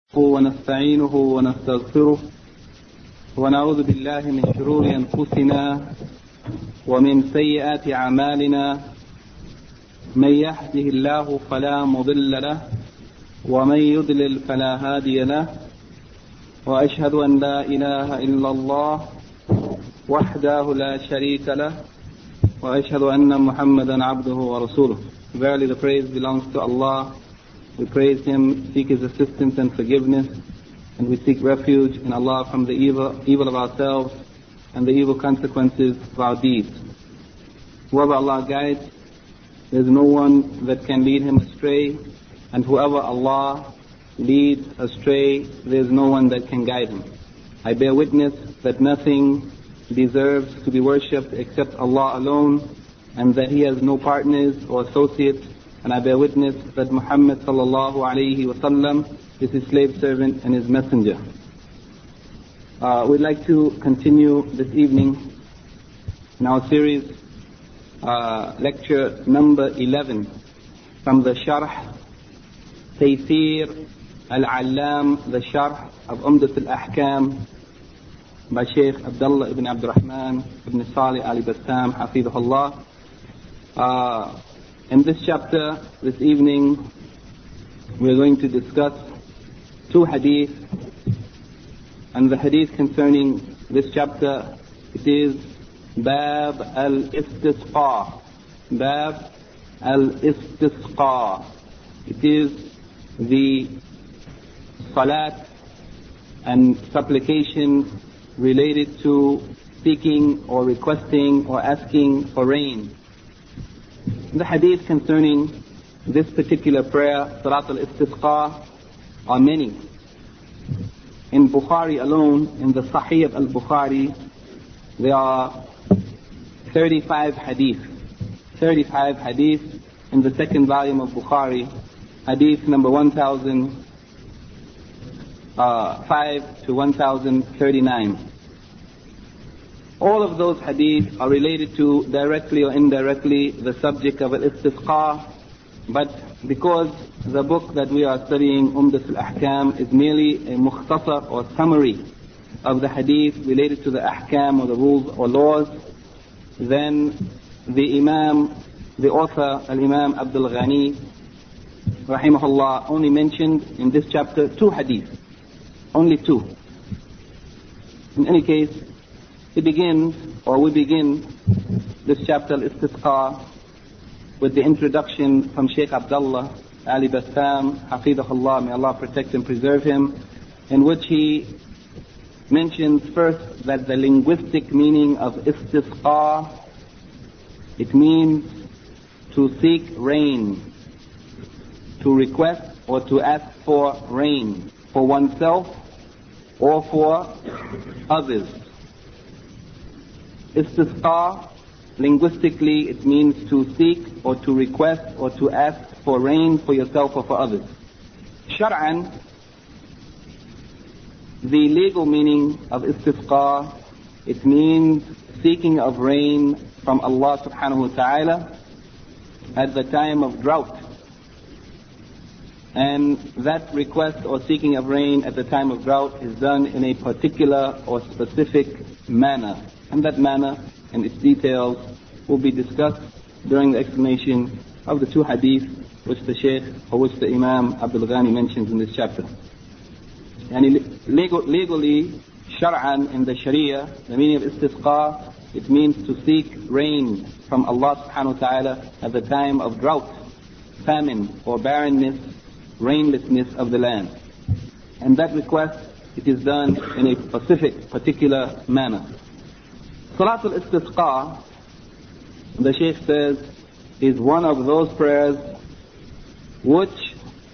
ونستعينه ونستغفره ونعوذ بالله من شرور أنفسنا ومن سيئات أعمالنا. من يهده الله فلا مضل له ومن يضلل فلا هادي له، وأشهد أن لا إله إلا الله وحده لا شريك له وأشهد أن محمدا عبده ورسوله. Verily the praise belongs to Allah. We praise Him, seek His assistance and forgiveness, and we seek refuge in Allah from the evil of ourselves and the evil consequences of our deeds. Whoever Allah guides, there is no one that can lead him astray, and whoever Allah leads astray, there is no one that can guide him. I bear witness that nothing deserves to be worshipped except Allah alone, and that He has no partners or associates. And I bear witness that Muhammad sallallahu alayhi wa sallam is His slave servant and His messenger. We'd like to continue this evening in our series, lecture number 11, from the Sharh Taysir Al-Allam, the Sharh of Umdat Al-Ahkam by Shaykh Abdullah ibn Abdurrahman ibn Salih Al-Bassam Hafidhullah. In this chapter, this evening, we're going to discuss two hadith, and the hadith concerning this chapter, it is Bab al-Istisqa. Bab al-Istisqa. It is the salat and supplication related to seeking or requesting or asking for rain. The hadith concerning this particular prayer, Salat al-Istisqa, are many. In Bukhari alone, in the Sahih of al-Bukhari, there are 35 hadith. 35 hadith in the second volume of Bukhari, hadith number 1005 to 1039. All of those hadith are related to, directly or indirectly, the subject of al-Istisqa, but because the book that we are studying, Umdat al-Ahkam, is merely a mukhtasar or summary of the hadith related to the ahkam or the rules or laws, then the Imam, the author, Al-Imam Abdul Ghani, rahimahullah, only mentioned in this chapter two hadith. Only two. In any case, we begin this chapter Al-Istisqa with the introduction from Shaykh Abdullah Ali Bassam, Hafidhullah, may Allah protect and preserve him, in which he mentions first that the linguistic meaning of Istisqa, it means to seek rain, to request or to ask for rain for oneself or for others. Istisqa, linguistically, it means to seek or to request or to ask for rain for yourself or for others. Shar'an, the legal meaning of Istisqa, it means seeking of rain from Allah subhanahu wa ta'ala at the time of drought. And that request or seeking of rain at the time of drought is done in a particular or specific manner. And that manner and its details will be discussed during the explanation of the two hadith which the Shaykh or which the Imam Abdul Ghani mentions in this chapter. And legally, Shar'an, in the Sharia, the meaning of Istisqa, it means to seek rain from Allah subhanahu wa ta'ala at the time of drought, famine or barrenness, rainlessness of the land. And that request, it is done in a specific, particular manner. Salat al-Istisqa, the Shaykh says, is one of those prayers which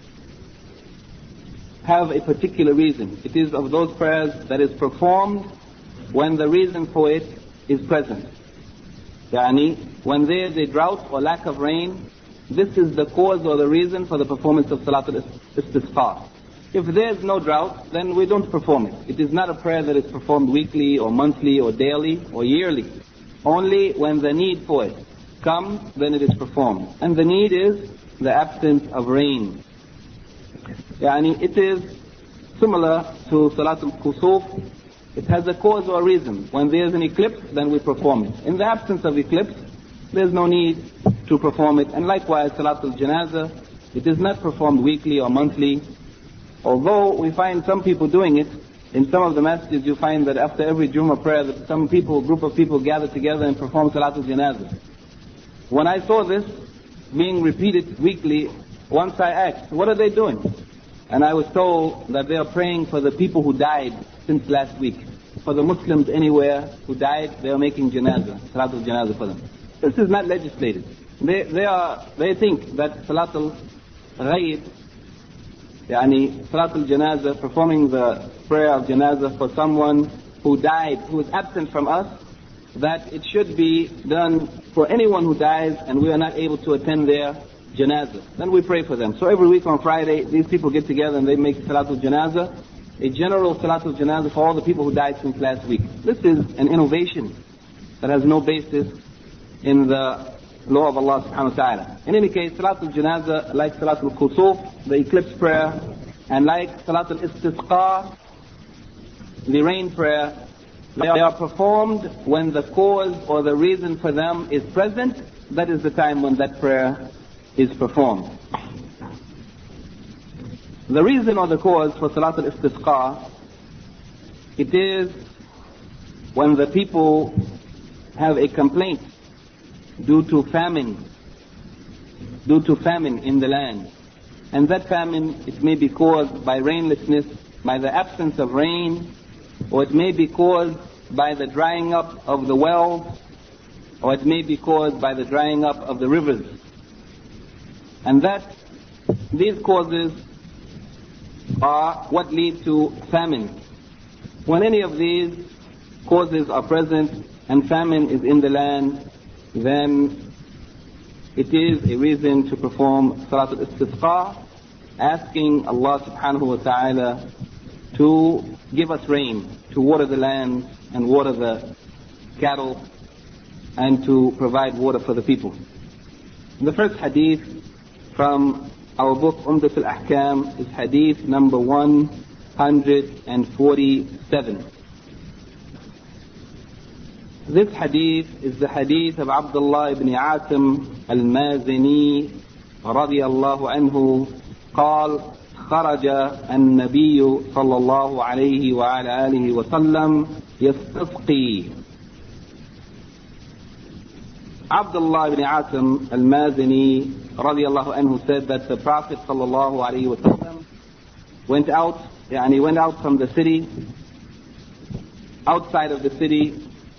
have a particular reason. It is of those prayers that is performed when the reason for it is present. Yani, when there is a drought or lack of rain, this is the cause or the reason for the performance of Salat al-Istisqa. If there is no drought, then we don't perform it. It is not a prayer that is performed weekly or monthly or daily or yearly. Only when the need for it comes, then it is performed. And the need is the absence of rain. Yani it is similar to Salatul Kusuf. It has a cause or a reason. When there's an eclipse, then we perform it. In the absence of eclipse, there's no need to perform it. And likewise, Salatul Janazah, it is not performed weekly or monthly. Although we find some people doing it, in some of the masjids you find that after every Jummah prayer, that some people, group of people gather together and perform Salatul Janazah. When I saw this being repeated weekly, once I asked, what are they doing? And I was told that they are praying for the people who died since last week. For the Muslims anywhere who died, they are making Janazah, Salatul Janazah for them. This is not legislated. They think that Salatul Ghaib, Salatul Janazah, performing the prayer of Janazah for someone who died, who is absent from us, that it should be done for anyone who dies and we are not able to attend their Janazah. Then we pray for them. So every week on Friday, these people get together and they make Salatul Janazah, a general Salatul Janazah for all the people who died since last week. This is an innovation that has no basis in the law of Allah subhanahu wa ta'ala. In any case, Salatul Janazah, like Salatul Kusuf, the eclipse prayer, and like Salatul Istisqa, the rain prayer, they are performed when the cause or the reason for them is present. That is the time when that prayer is performed. The reason or the cause for Salatul Istisqa, it is when the people have a complaint due to famine in the land. And that famine, it may be caused by rainlessness, by the absence of rain, or it may be caused by the drying up of the wells, or it may be caused by the drying up of the rivers. And these causes are what lead to famine. When any of these causes are present and famine is in the land, then it is a reason to perform Salatul Istisqa, asking Allah subhanahu wa ta'ala to give us rain, to water the land and water the cattle, and to provide water for the people. The first hadith from our book Umdat al-Ahkam is hadith number 147. This hadith is the hadith of Abdullah ibn Asim al-Mazini radiyallahu anhu قال خرج النبي صلى الله عليه وعلى آله وسلم يستسقي. Abdullah ibn Asim al-Mazini radiyallahu anhu said that the Prophet sallallahu alayhi wa sallam went out from the city, outside of the city,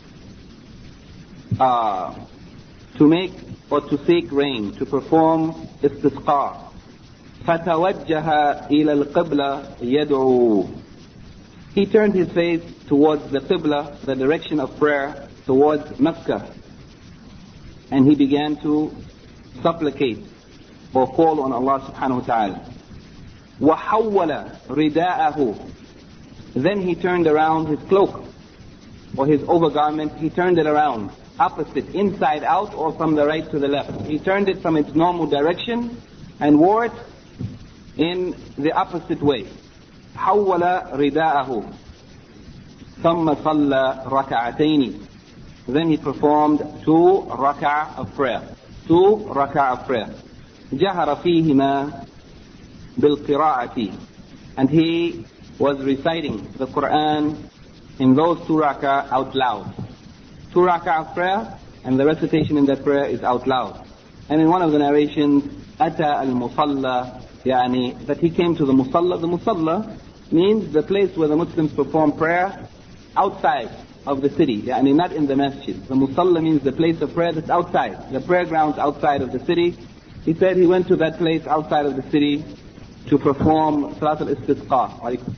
to make or to seek rain, to perform istisqa. فَتَوَجَّهَ إِلَى الْقِبْلَةِ يَدْعُو. He turned his face towards the Qibla, the direction of prayer, towards Mecca, and he began to supplicate or call on Allah subhanahu wa ta'ala. وَحَوَّلَ رِدَاءَهُ. Then he turned around his cloak or his overgarment, he turned it around, opposite, inside out or from the right to the left. He turned it from its normal direction and wore it in the opposite way. حَوَّلَ رِدَاءَهُ ثُمَّ صَلَّى رَكَعَتَيْنِ. Then he performed 2 rak'ah of prayer. 2 rak'ah of prayer. جَهَرَ فِيهِمَا بِالْقِرَاءَةِ. And he was reciting the Quran in those 2 rak'ah out loud. 2 rak'ah of prayer, and the recitation in that prayer is out loud. And in one of the narrations, أَتَى الْمُصَلَّى, that he came to the musalla. The musalla means the place where the Muslims perform prayer outside of the city, not in the masjid. The musalla means the place of prayer that's outside, the prayer grounds outside of the city. He said he went to that place outside of the city to perform Salatul Istisqa.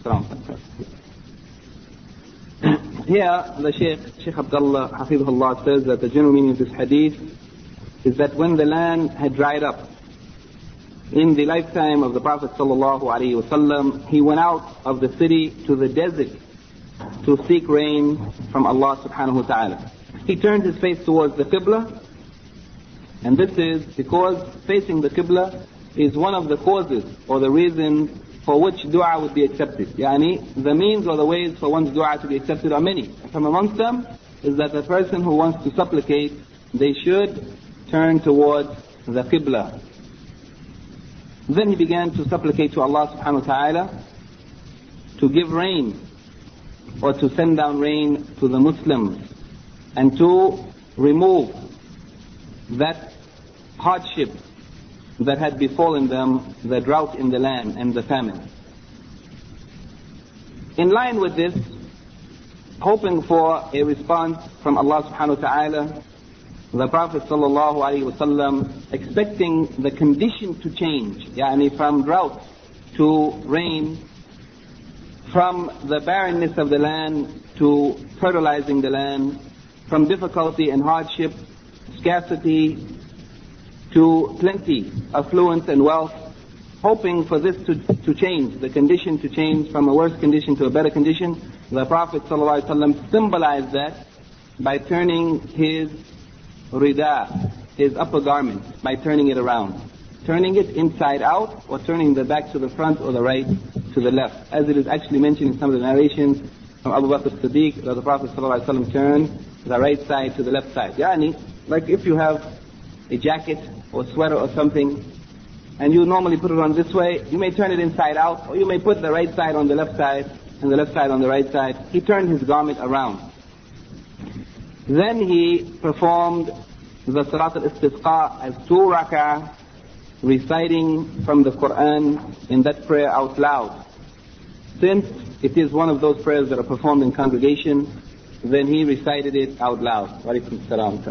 Here, the Sheikh Abdullah Hafidhullah says that the general meaning of this hadith is that when the land had dried up, in the lifetime of the Prophet ﷺ, he went out of the city to the desert to seek rain from Allah subhanahu wa ta'ala. He turned his face towards the Qibla, and this is because facing the Qibla is one of the causes or the reason for which dua would be accepted. Yani, the means or the ways for one's dua to be accepted are many. From amongst them is that the person who wants to supplicate, they should turn towards the Qibla. Then he began to supplicate to Allah subhanahu wa ta'ala to give rain or to send down rain to the Muslims and to remove that hardship that had befallen them, the drought in the land and the famine. In line with this, hoping for a response from Allah subhanahu wa ta'ala, the Prophet sallallahu alaihi wasallam, expecting the condition to change, yani from drought to rain, from the barrenness of the land to fertilizing the land, from difficulty and hardship, scarcity to plenty, affluence and wealth, hoping for this to change, the condition to change from a worse condition to a better condition. The Prophet ﷺ symbolized that by turning his rida, his upper garment, by turning it around. Turning it inside out, or turning the back to the front or the right to the left. As it is actually mentioned in some of the narrations from Abu Bakr as-Siddiq, that the Prophet ﷺ turned the right side to the left side. Yani, like if you have a jacket or sweater or something, and you normally put it on this way, you may turn it inside out, or you may put the right side on the left side, and the left side on the right side. He turned his garment around. Then he performed the Salat al-Istisqa as 2 rak'ah, reciting from the Quran in that prayer out loud. Since it is one of those prayers that are performed in congregation, then he recited it out loud. Wa alaikum salam.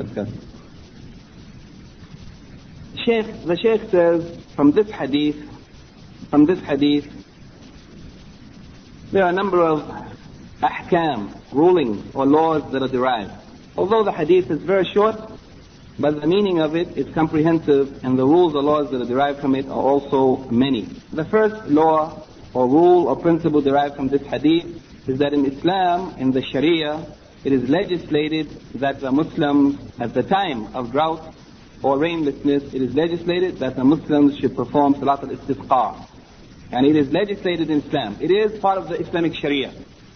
The Shaykh says, from this hadith, there are a number of ahkam, rulings or laws that are derived. Although the hadith is very short, but the meaning of it is comprehensive, and the rules or laws that are derived from it are also many. The first law or rule or principle derived from this hadith is that in Islam, in the Sharia, it is legislated that the Muslims, at the time of drought or rainlessness, it is legislated that the Muslims should perform Salat al-Istisqa. And it is legislated in Islam. It is part of the Islamic Sharia.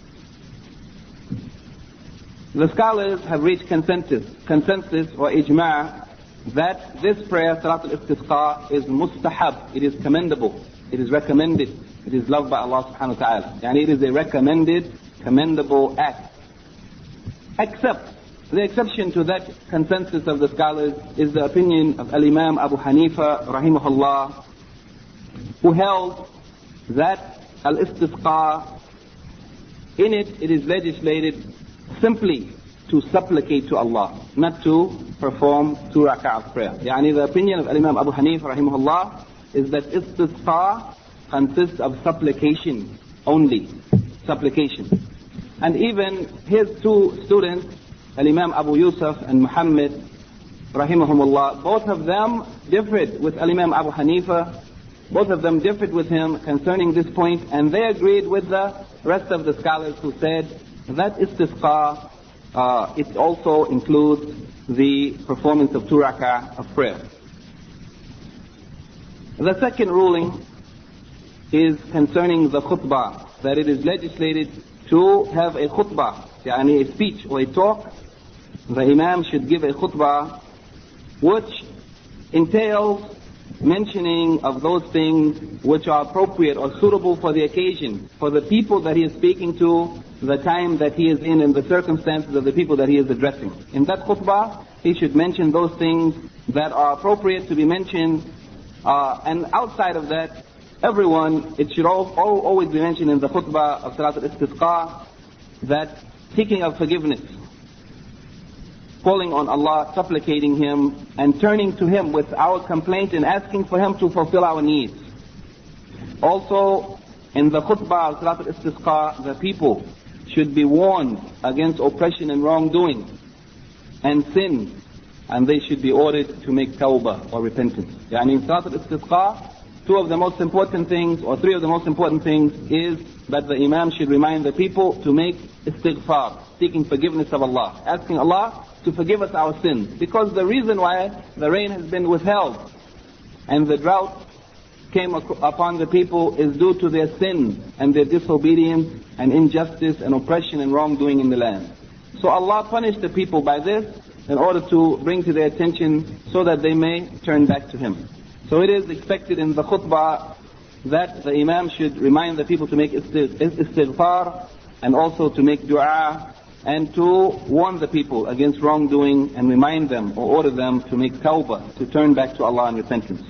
The scholars have reached consensus or ijma' that this prayer, Salat al-Istisqa, is mustahab. It is commendable. It is recommended. It is loved by Allah subhanahu wa ta'ala. And it is a recommended, commendable act. Except, the exception to that consensus of the scholars is the opinion of Al-Imam Abu Hanifa rahimahullah, who held that al-Istisqa, in it is legislated simply to supplicate to Allah, not to perform 2 rak'ah of prayer. Yani the opinion of Imam Abu Hanifa rahimahullah is that istisqa consists of supplication only, supplication. And even his 2 students, Imam Abu Yusuf and Muhammad rahimahumullah, both of them differed with Imam Abu Hanifa. Both of them differed with him concerning this point, and they agreed with the rest of the scholars who said that istisqa, it also includes the performance of 2 rak'ah of prayer. The second ruling is concerning the khutbah, that it is legislated to have a khutbah, yani a speech or a talk. The imam should give a khutbah which entails mentioning of those things which are appropriate or suitable for the occasion, for the people that he is speaking to, the time that he is in, and the circumstances of the people that he is addressing. In that khutbah, he should mention those things that are appropriate to be mentioned, and outside of that, everyone, it should always be mentioned in the khutbah of Salat al-Istisqa that seeking of forgiveness, calling on Allah, supplicating Him, and turning to Him with our complaint and asking for Him to fulfill our needs. Also, in the khutbah of Salat al-Istisqa, the people should be warned against oppression and wrongdoing and sin, and they should be ordered to make tawbah or repentance. Yani in Salat al-Istisqa, 2 of the most important things, or 3 of the most important things, is that the Imam should remind the people to make istighfar, seeking forgiveness of Allah, asking Allah to forgive us our sins. Because the reason why the rain has been withheld and the drought came upon the people is due to their sin and their disobedience and injustice and oppression and wrongdoing in the land. So Allah punished the people by this in order to bring to their attention so that they may turn back to Him. So it is expected in the khutbah that the Imam should remind the people to make istighfar and also to make dua and to warn the people against wrongdoing and remind them or order them to make tawbah, to turn back to Allah in repentance.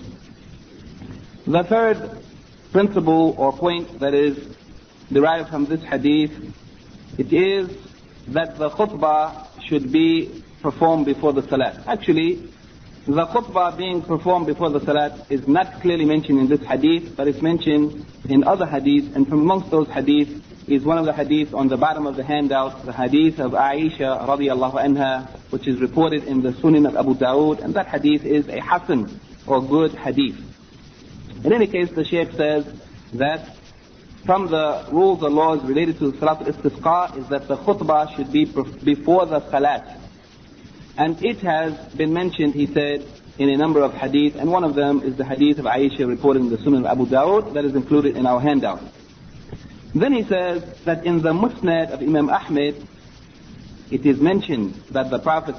The third principle or point that is derived from this hadith, it is that the khutbah should be performed before the salat. Actually, the khutbah being performed before the salat is not clearly mentioned in this hadith, but it's mentioned in other hadiths, and from amongst those hadiths is one of the hadiths on the bottom of the handout, the hadith of Aisha radiallahu anha, which is reported in the Sunan of Abu Dawood, and that hadith is a hasan or good hadith. In any case, the Shaykh says that from the rules or laws related to Salat al-Istisqa is that the khutbah should be before the salat. And it has been mentioned, he said, in a number of hadith, and one of them is the hadith of Aisha reported in the Sunan of Abu Dawood that is included in our handout. Then he says that in the Musnad of Imam Ahmed, it is mentioned that the Prophet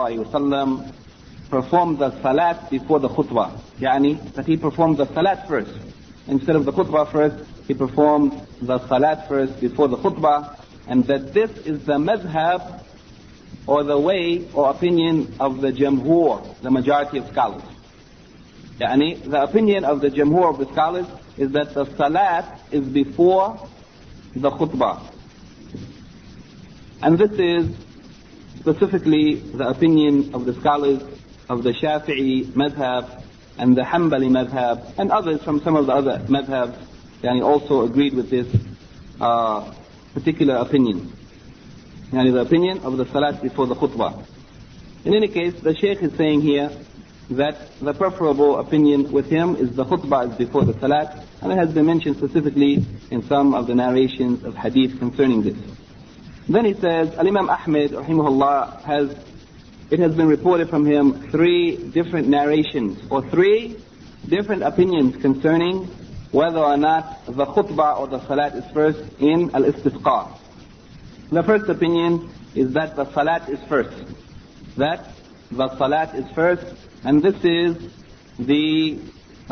ﷺ performed the salat before the khutbah. Yani, that he performed the salat first. Instead of the khutbah first, he performed the salat first before the khutbah, and that this is the madhab or the way or opinion of the jamhur, the majority of scholars. Yani, the opinion of the jamhur of the scholars is that the salat is before the khutbah. And this is specifically the opinion of the scholars of the Shafi'i madhab and the Hanbali madhab, and others from some of the other madhabs yani also agreed with this particular opinion. Yani the opinion of the salat before the khutbah. In any case, the Shaykh is saying here that the preferable opinion with him is the khutbah is before the salat, and it has been mentioned specifically in some of the narrations of hadith concerning this. Then he says, Al-Imam Ahmed, rahimahullah, it has been reported from him 3 different narrations, or 3 different opinions concerning whether or not the khutbah or the salat is first in al-istisqa. The first opinion is that the salat is first. That the salat is first, and this is the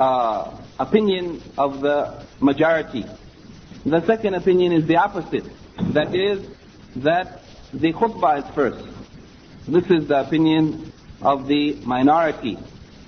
opinion of the majority. The second opinion is the opposite. That is, that the khutbah is first. This is the opinion of the minority.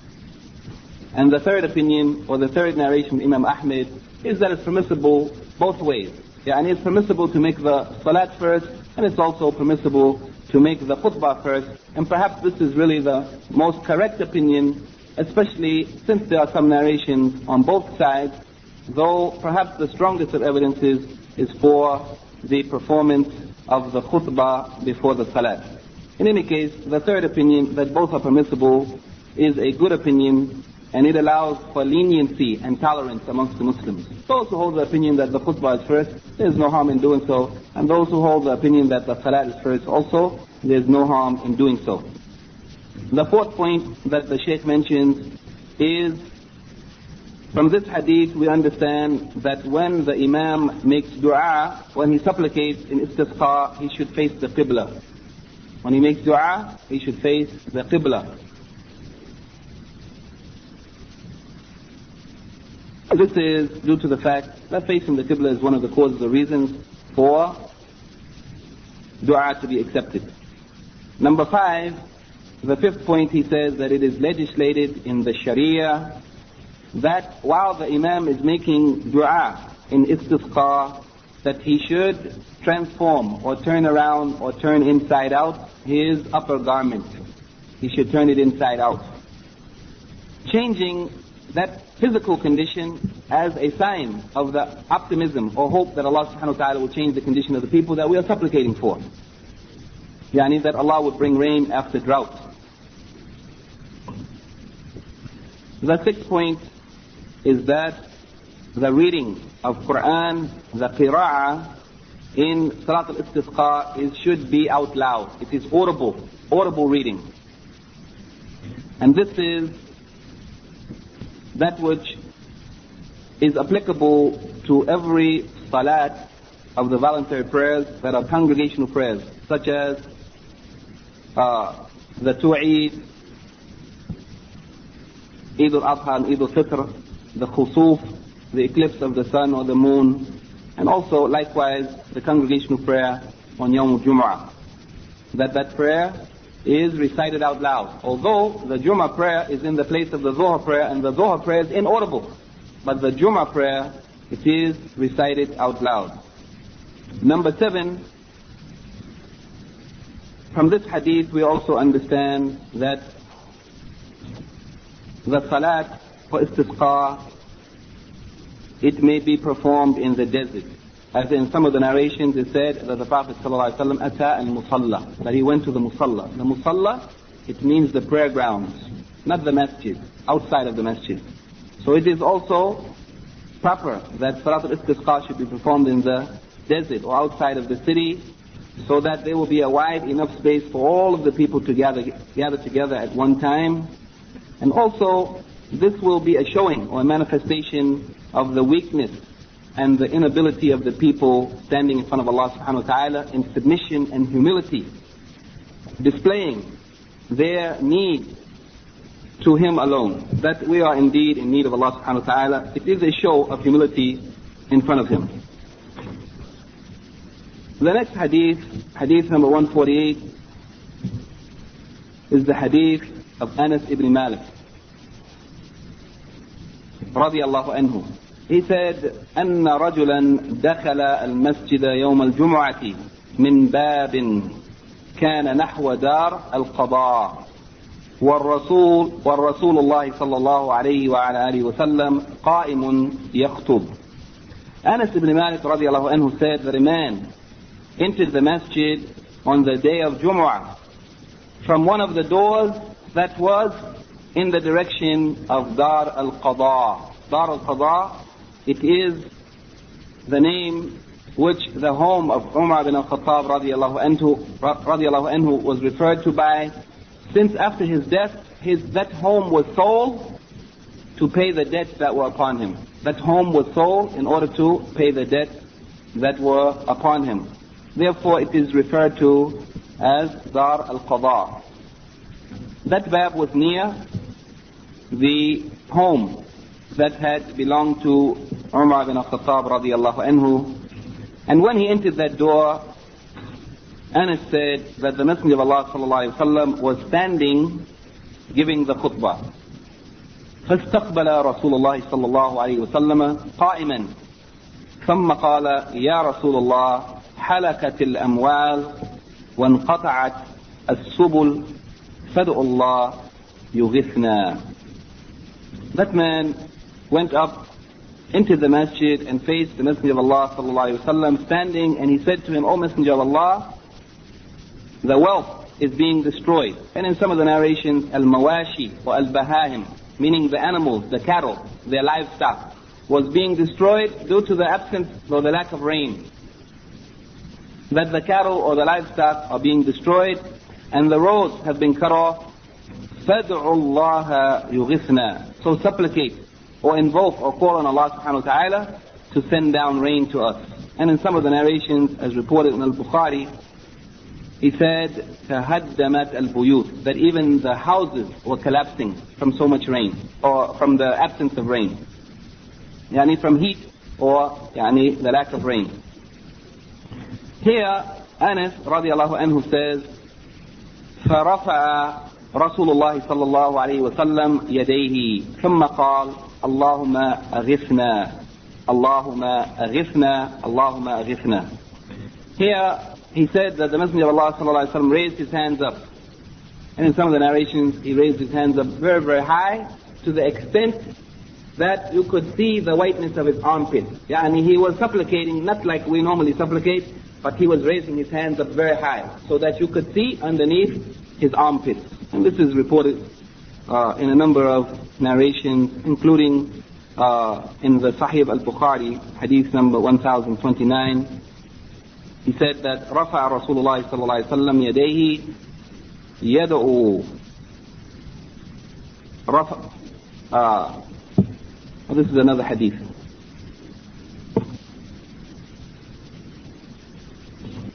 And the third opinion, or the third narration of Imam Ahmed, is that it's permissible both ways. Yani it's permissible to make the salat first, and it's also permissible to make the khutbah first. And perhaps this is really the most correct opinion, especially since there are some narrations on both sides, though perhaps the strongest of evidences is for the performance of the khutbah before the salat. In any case, the third opinion, that both are permissible, is a good opinion, and it allows for leniency and tolerance amongst the Muslims. Those who hold the opinion that the khutbah is first, there is no harm in doing so. And those who hold the opinion that the salat is first also, there is no harm in doing so. The fourth point that the Shaykh mentions is, from this hadith we understand that when the Imam makes dua, when he supplicates in istisqa, he should face the qibla. When he makes dua, he should face the qibla. This is due to the fact that facing the qibla is one of the causes or reasons for dua to be accepted. Number 5, the fifth point, he says that it is legislated in the Sharia that while the Imam is making dua in istisqa, that he should transform or turn around or turn inside out his upper garment. He should turn it inside out, changing that physical condition as a sign of the optimism or hope that Allah subhanahu wa ta'ala will change the condition of the people that we are supplicating for. Yani that Allah would bring rain after drought. The sixth point is that the reading of Quran, the qira'ah in Salat al-Istisqa should be out loud. It is audible reading. And this is that which is applicable to every salat of the voluntary prayers that are congregational prayers, such as the two Eid, Eid al-Adha and Eid al-Fitr, the Khusuf, the eclipse of the sun or the moon, and also likewise the congregational prayer on Yawm al-Jum'ah. That prayer is recited out loud. Although the Jum'ah prayer is in the place of the Dhuhr prayer, and the Dhuhr prayer is inaudible, but the Jum'ah prayer, it is recited out loud. Number 7, from this hadith we also understand that the salat for istisqa, it may be performed in the desert. As in some of the narrations it said that the Prophet ﷺ ata al-musalla, that he went to the musalla. The musalla, it means the prayer grounds, not the masjid, outside of the masjid. So it is also proper that salat al-istisqa should be performed in the desert or outside of the city, so that there will be a wide enough space for all of the people to gather together at one time. And also, this will be a showing or a manifestation of the weakness and the inability of the people standing in front of Allah subhanahu wa ta'ala in submission and humility, displaying their need to Him alone, that we are indeed in need of Allah subhanahu wa ta'ala. It is a show of humility in front of Him. The next hadith, hadith number 148, is the hadith of Anas ibn Malik radiyallahu anhu. He said, أن رجلا دخل المسجد يوم الجمعة من باب كان نحو دار القضاء والرسول الله صلى الله عليه وعلى آله وسلم قائم يخطب. Anas ibn Malik radiyallahu anhu said that a man entered the masjid on the day of Jumu'ah from one of the doors that was in the direction of Dar al-Qada. Dar al-Qada, it is the name which the home of Umar bin al-Khattab radiallahu anhu was referred to by, since after his death, that home was sold to pay the debts that were upon him. That home was sold in order to pay the debts that were upon him. Therefore it is referred to as Dar al-Qada. That bab was near the home that had belonged to Umar bin al-Khattab radiallahu anhu. And when he entered that door, Anas said that the Messenger of Allah sallallahu alaihi wasallam was standing giving the khutbah. فاستقبل رسول الله صلى الله عليه وسلم قائما ثم قال يا رسول الله حلكت الأموال وانقطعت السبل فادعوا الله يغثنا. That man went up into the masjid and faced the Messenger of Allah sallallahu alaihi wasallam standing, and he said to him, O Messenger of Allah, the wealth is being destroyed. And in some of the narrations, al-mawashi or al-bahahim, meaning the animals, the cattle, their livestock, was being destroyed due to the absence or the lack of rain. That the cattle or the livestock are being destroyed and the roads have been cut off. فَادْعُوا اللَّهَ يُغِثْنَا. So supplicate or invoke or call on Allah subhanahu wa ta'ala to send down rain to us. And in some of the narrations, as reported in Al-Bukhari, he said, تَهَدَّمَتْ الْبُيُوتِ, that even the houses were collapsing from so much rain, or from the absence of rain. Yani from heat, or yani the lack of rain. Here, Anas radiallahu anhu says, فَرَفَعَ رسول الله صلى الله عليه وسلم يديه ثم قال اللهم أغثنا اللهم أغثنا اللهم أغثنا. Here he said that the Messenger of Allah صلى الله عليه وسلم raised his hands up, and in some of the narrations he raised his hands up very, very high, to the extent that you could see the whiteness of his armpit. Yani he was supplicating not like we normally supplicate, but he was raising his hands up very high so that you could see underneath his armpits. And this is reported in a number of narrations, including in the Sahih al-Bukhari, hadith number 1029. He said that رفع رسول الله صلى الله عليه وسلم يديه يدعو this is another hadith.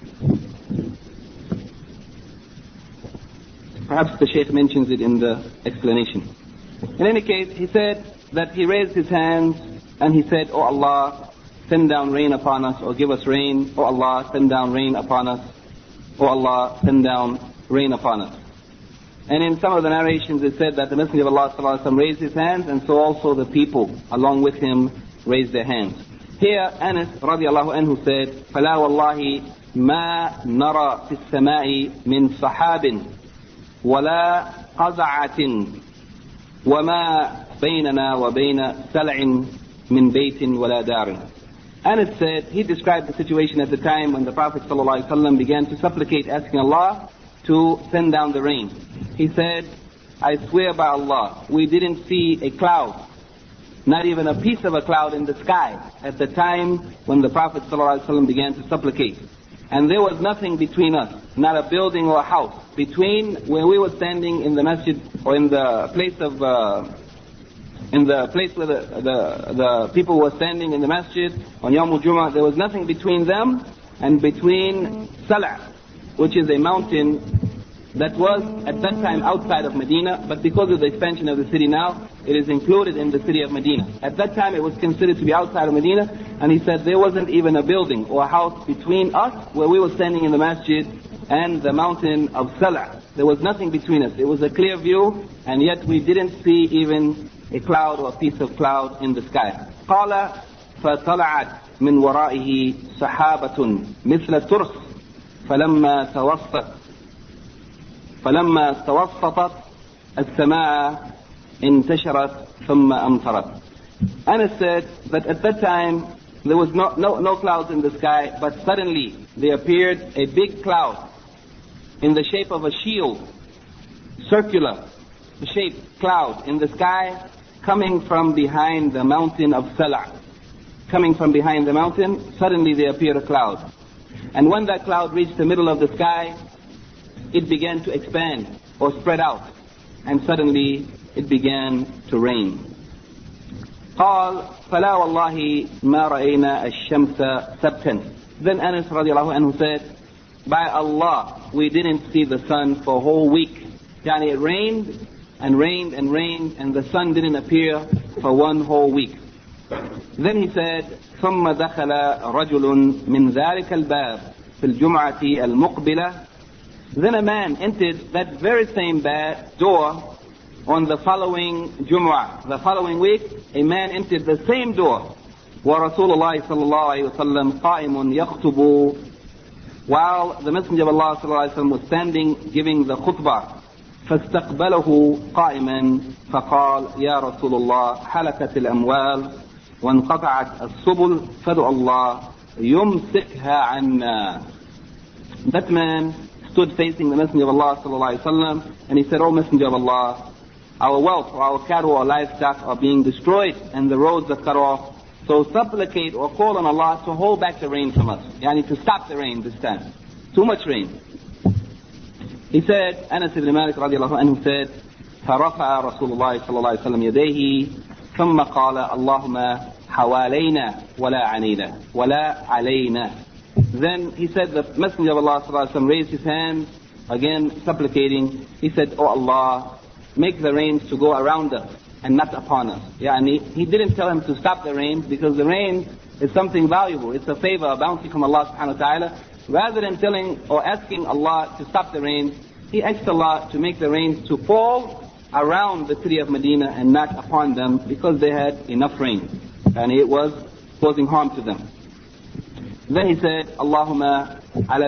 Perhaps the Shaykh mentions it in the explanation. In any case, he said that he raised his hands and he said, "Oh Allah, send down rain upon us, or give us rain. Oh Allah, send down rain upon us. Oh Allah, send down rain upon us." And in some of the narrations it said that the Messenger of Allah sallallahu alaihi wasallam raised his hands, and so also the people along with him raised their hands. Here Anas radiallahu anhu said, فَلَا وَاللَّهِ مَا نَرَى فِي السَّمَاءِ مِنْ صَحَابٍ وَلَا قَزَعَةٍ وَمَا بَيْنَنَا وَبَيْنَ سَلْعٍ مِنْ بَيْتٍ وَلَا دَارٍ. Anas said, he described the situation at the time when the Prophet ﷺ began to supplicate, asking Allah to send down the rain. He said, "I swear by Allah, we didn't see a cloud, not even a piece of a cloud in the sky at the time when the Prophet ﷺ began to supplicate. And there was nothing between us, not a building or a house, between where we were standing in the masjid, or in the place of where the people were standing in the masjid on Yawm al-Jum'ah. There was nothing between them and between Sala', which is a mountain that was at that time outside of Medina, but because of the expansion of the city now, it is included in the city of Medina. At that time it was considered to be outside of Medina, and he said there wasn't even a building or a house between us where we were standing in the masjid and the mountain of Sala'. There was nothing between us. It was a clear view, and yet we didn't see even a cloud or a piece of cloud in the sky. قال فطلعت من ورائه سحابة مثل الترس فلما توسطت السماء انتشرت ثم أمطرت. Anas said that at that time there was no clouds in the sky, but suddenly there appeared a big cloud in the shape of a shield, circular shaped cloud in the sky, coming from behind the mountain of Sala'. Coming from behind the mountain, suddenly there appeared a cloud. And when that cloud reached the middle of the sky, it began to expand or spread out, and suddenly it began to rain. قال فلا والله ما رأينا الشمس سبتا. Then Anas radiallahu anhu said, by Allah, we didn't see the sun for a whole week. Yani it rained and rained and rained, and the sun didn't appear for one whole week. Then he said, ثم دخل رجل من ذلك الباب في الجمعة المقبلة. Then a man entered that very same door on the following Jum'ah. The following week, a man entered the same door. وَرَسُولُ اللَّهِ صَلَّى اللَّهُ عَلَيْهِ وَسَلَّمْ قَائِمٌ يَخْطُبُ. While the Messenger of Allah صلى الله عليه وسلم was standing giving the khutbah. فاستقبله قائما فقال يا رسول الله حلكت الأموال وانقطعت السبل فادع الله يمسكها عنا. That man stood facing the Messenger of Allah sallallahu alaihi wasallam, and he said, "O Messenger of Allah, our wealth, or our cattle, or livestock are being destroyed, and the roads are cut off. So supplicate or call on Allah to hold back the rain from us. Yani to stop the rain this time. Too much rain." He said, Anas ibn Malik radiallahu anhu said, فرفع رسول الله صلى الله عليه وسلم يديه ثم قال اللهم حوالينا ولا علينا ولا علينا. Then he said, the Messenger of Allah sallallahu alaihi wasallam raised his hands, again supplicating. He said, "Oh Allah, make the rains to go around us and not upon us." Yani, he didn't tell him to stop the rains, because the rain is something valuable. It's a favor, a bounty from Allah subhanahu wa ta'ala. Rather than telling or asking Allah to stop the rains, he asked Allah to make the rains to fall around the city of Medina and not upon them, because they had enough rain and it was causing harm to them. Then he said, Allahumma ala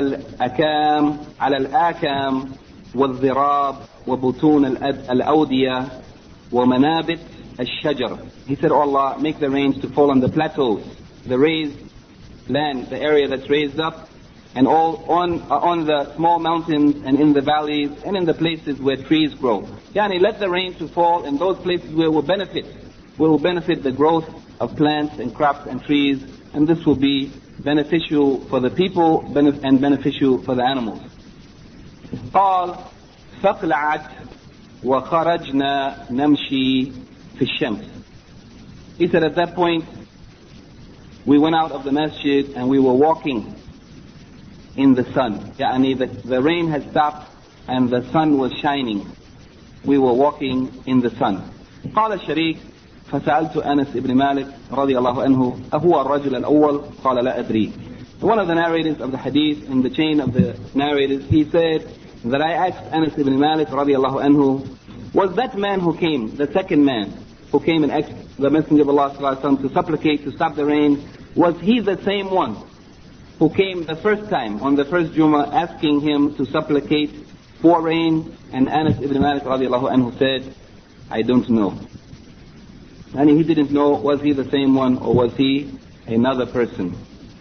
al-akam wal-dhirab wa butun al-awdiya wa manabit al-shajar. He said, "Oh Allah, make the rains to fall on the plateaus, the raised land, the area that's raised up, and all on the small mountains and in the valleys and in the places where trees grow." Yani, let the rain to fall in those places where will benefit the growth of plants and crops and trees, and this will be beneficial for the people and beneficial for the animals. قال فقلعت وخرجنا نمشي في الشمس. He said, at that point we went out of the masjid and we were walking in the sun. The rain had stopped and the sun was shining. We were walking in the sun. قال الشريك فسألت أنس بن مالك رضي الله عنه أهو الرجل الأول قال لا أدري. One of the narrators of the hadith, in the chain of the narrators, he said that I asked Anas ibn Malik رضي الله عنه, was that man who came, the second man who came and asked the Messenger of Allah sallallahu alaihi wasallam to supplicate to stop the rain, was he the same one who came the first time on the first Jummah asking him to supplicate for rain? And Anas ibn Malik radiallahu anhu said, I don't know. And he didn't know, was he the same one or was he another person?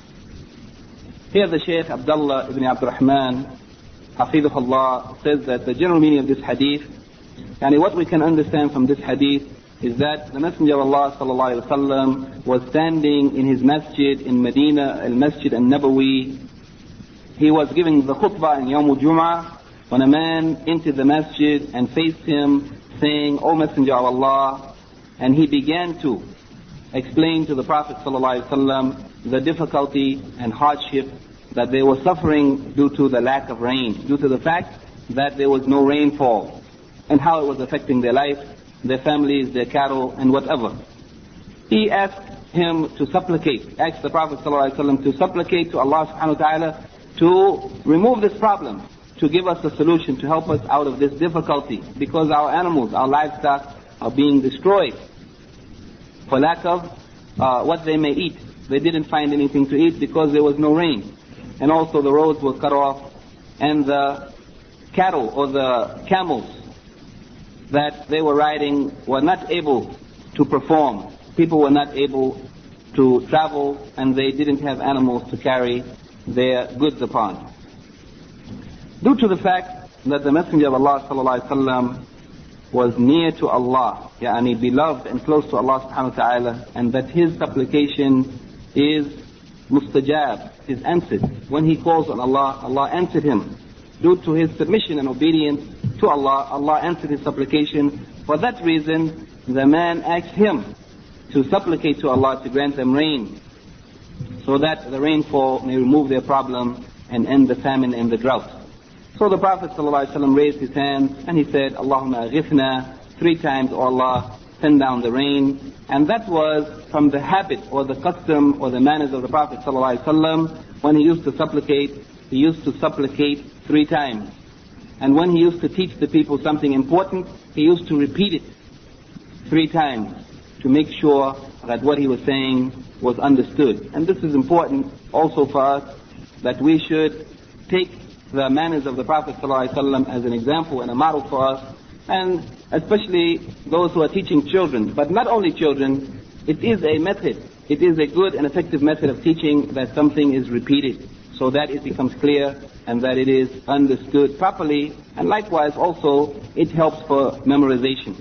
Here the Shaykh Abdullah ibn Abdurrahman Hafidhullah says that the general meaning of this hadith, and what we can understand from this hadith, is that the Messenger of Allah sallallahu alaihi wasallam was standing in his masjid in Medina, al-Masjid al-Nabawi. He was giving the khutbah in Yawm al-Jum'ah when a man entered the masjid and faced him saying, O Messenger of Allah, and he began to explain to the Prophet sallallahu alaihi wasallam the difficulty and hardship that they were suffering due to the lack of rain, due to the fact that there was no rainfall, and how it was affecting their life, their families, their cattle, and whatever. He asked him to supplicate, asked the Prophet ﷺ to supplicate to Allah subhanahu wa ta'ala to remove this problem, to give us a solution, to help us out of this difficulty, because our animals, our livestock are being destroyed for lack of what they may eat. They didn't find anything to eat because there was no rain. And also the roads were cut off, and the cattle or the camels that they were riding were not able to perform. People were not able to travel, and they didn't have animals to carry their goods upon. Due to the fact that the Messenger of Allah sallallahu alaihi wasallam was near to Allah, beloved and close to Allah subhanahu wa ta'ala, and that his supplication is mustajab, is answered. When he calls on Allah, Allah answered him. Due to his submission and obedience to Allah, Allah answered his supplication. For that reason, the man asked him to supplicate to Allah to grant them rain, so that the rainfall may remove their problem and end the famine and the drought. So the Prophet ﷺ raised his hands and he said, Allahumma aghithna, 3 times, O Allah, send down the rain. And that was from the habit or the custom or the manners of the Prophet ﷺ. When he used to supplicate 3 times. And when he used to teach the people something important, he used to repeat it 3 times to make sure that what he was saying was understood. And this is important also for us, that we should take the manners of the Prophet ﷺ as an example and a model for us, and especially those who are teaching children. But not only children, it is a method, it is a good and effective method of teaching that something is repeated, so that it becomes clear and that it is understood properly, and likewise also it helps for memorization.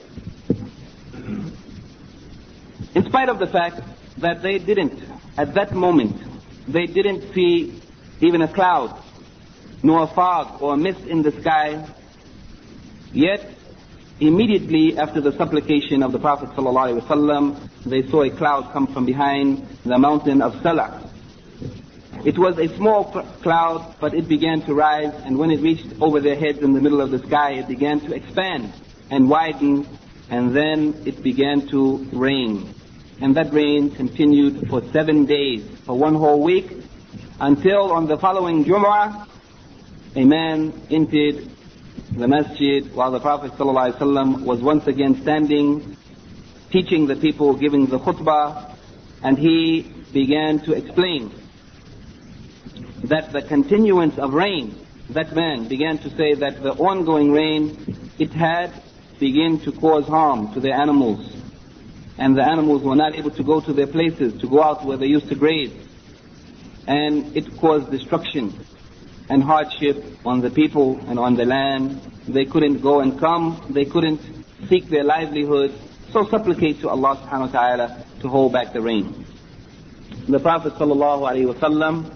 In spite of the fact that they didn't, at that moment, they didn't see even a cloud, nor a fog or a mist in the sky, yet immediately after the supplication of the Prophet ﷺ, they saw a cloud come from behind the mountain of Salah. It was a small cloud, but it began to rise, and when it reached over their heads in the middle of the sky, it began to expand and widen, and then it began to rain. And that rain continued for 7 days, for 1 whole week, until on the following Jumu'ah, a man entered the masjid while the Prophet ﷺ was once again standing, teaching the people, giving the khutbah, and he began to explain that the continuance of rain, that man began to say that the ongoing rain, it had begun to cause harm to their animals, and the animals were not able to go to their places, to go out where they used to graze, and it caused destruction and hardship on the people and on the land. They couldn't go and come, they couldn't seek their livelihood, so supplicate to Allah subhanahu wa ta'ala to hold back the rain. The Prophet sallallahu alaihi wasallam,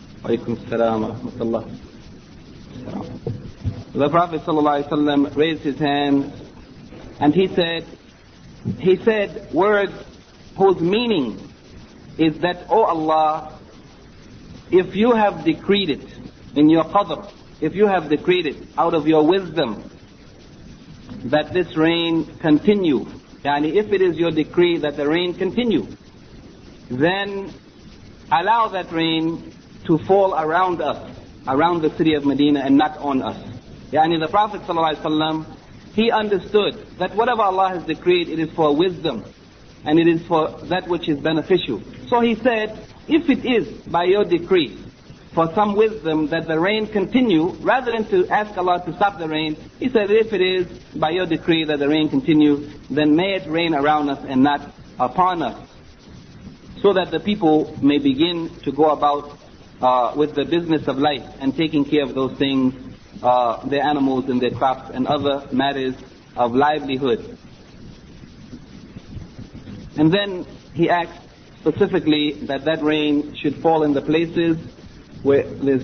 the Prophet sallallahu alaihi wasallam raised his hand and he said words whose meaning is that, O Allah, if you have decreed it in your qadr, if you have decreed it out of your wisdom that this rain continue, yani if it is your decree that the rain continue, then allow that rain to fall around us, around the city of Medina, and not on us. Yani the Prophet ﷺ, he understood that whatever Allah has decreed, it is for wisdom and it is for that which is beneficial. So he said, if it is by your decree for some wisdom that the rain continue, rather than to ask Allah to stop the rain, he said, if it is by your decree that the rain continue, then may it rain around us and not upon us, so that the people may begin to go about with the business of life and taking care of those things, their animals and their crops and other matters of livelihood. And then he asked specifically that that rain should fall in the places where there's...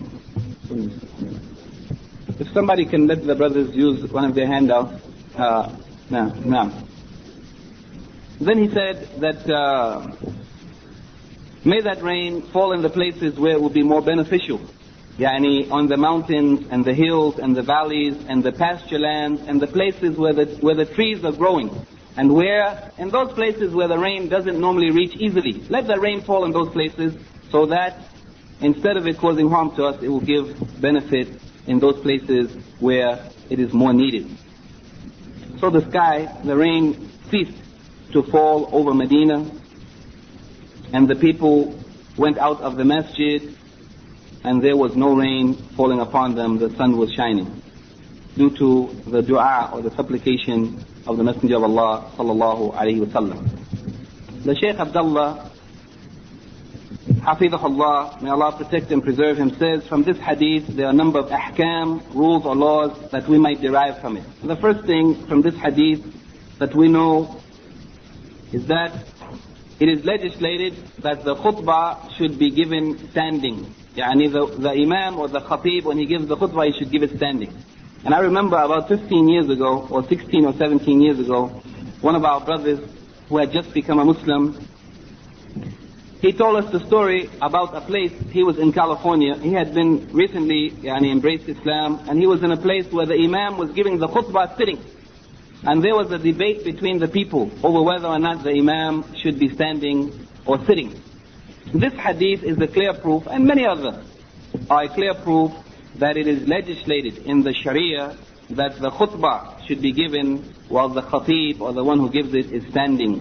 If somebody can let the brothers use one of their handouts. No. Then he said that may that rain fall in the places where it will be more beneficial. Yani on the mountains and the hills and the valleys and the pasture lands and the places where the trees are growing. And where, in those places where the rain doesn't normally reach easily, let the rain fall in those places so that instead of it causing harm to us, it will give benefit in those places where it is more needed. So the rain ceased to fall over Medina, and the people went out of the masjid, and there was no rain falling upon them. The sun was shining due to the dua or the supplication of the Messenger of Allah sallallahu alaihi wasallam. The Shaykh Abdullah, Hafidhahullah, may Allah protect and preserve him, says from this hadith there are a number of ahkam, rules or laws that we might derive from it. The first thing from this hadith that we know is that it is legislated that the khutbah should be given standing. Yani the imam or the khatib, when he gives the khutbah, he should give it standing. And I remember about 15 years ago, or 16 or 17 years ago, one of our brothers who had just become a Muslim, he told us the story about a place. He was in California. He had been recently embraced Islam, and he was in a place where the imam was giving the khutbah sitting. And there was a debate between the people over whether or not the imam should be standing or sitting. This hadith is a clear proof, and many others are a clear proof that it is legislated in the Sharia that the khutbah should be given while the khatib or the one who gives it is standing.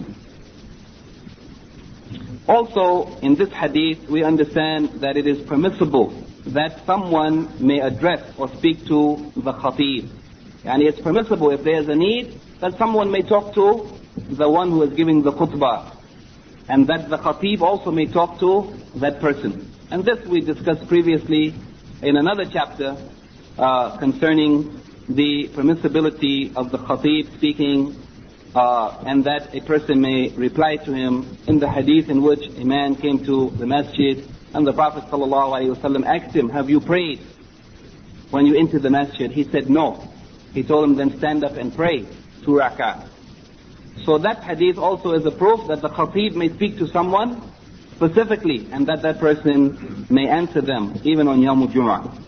Also, in this hadith, we understand that it is permissible that someone may address or speak to the khatib. And it's permissible if there is a need that someone may talk to the one who is giving the khutbah, and that the khatib also may talk to that person. And this we discussed previously in another chapter concerning the permissibility of the khatib speaking, and that a person may reply to him. In the hadith in which a man came to the masjid and the Prophet ﷺ asked him, have you prayed when you entered the masjid? He said no. He told him, then stand up and pray 2 rak'ah. So that hadith also is a proof that the khatib may speak to someone specifically, and that that person may answer them even on Yawm al-Jum'ah.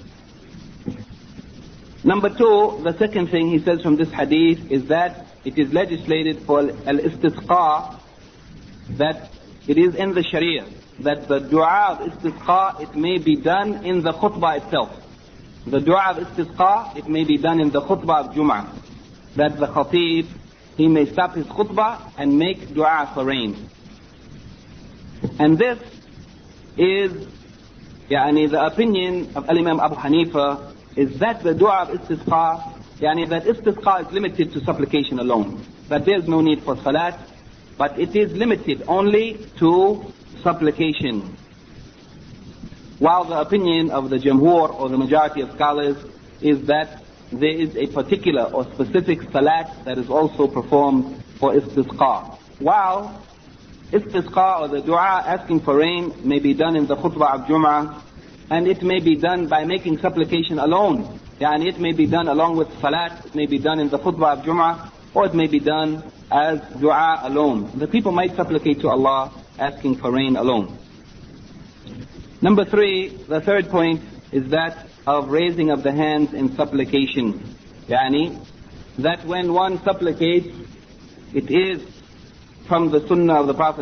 Number 2, the second thing he says from this hadith is that it is legislated for al-istisqa, that it is in the Sharia that the dua of istisqa, it may be done in the khutbah itself. The dua of istisqa, it may be done in the khutbah of Jum'ah, that the khatib, he may stop his khutbah and make dua for rain. And this is the opinion of Imam Abu Hanifa, is that the dua of istisqa, that istisqa is limited to supplication alone, that there is no need for salat, but it is limited only to supplication. While the opinion of the Jamhur or the majority of scholars is that there is a particular or specific salat that is also performed for istisqa. While istisqa or the dua asking for rain may be done in the khutbah of Jum'ah, and it may be done by making supplication alone. It may be done along with salat, it may be done in the khutbah of Jum'ah, or it may be done as dua alone. The people might supplicate to Allah asking for rain alone. Number 3, the third point is that of raising of the hands in supplication. Yani, that when one supplicates, it is from the sunnah of the Prophet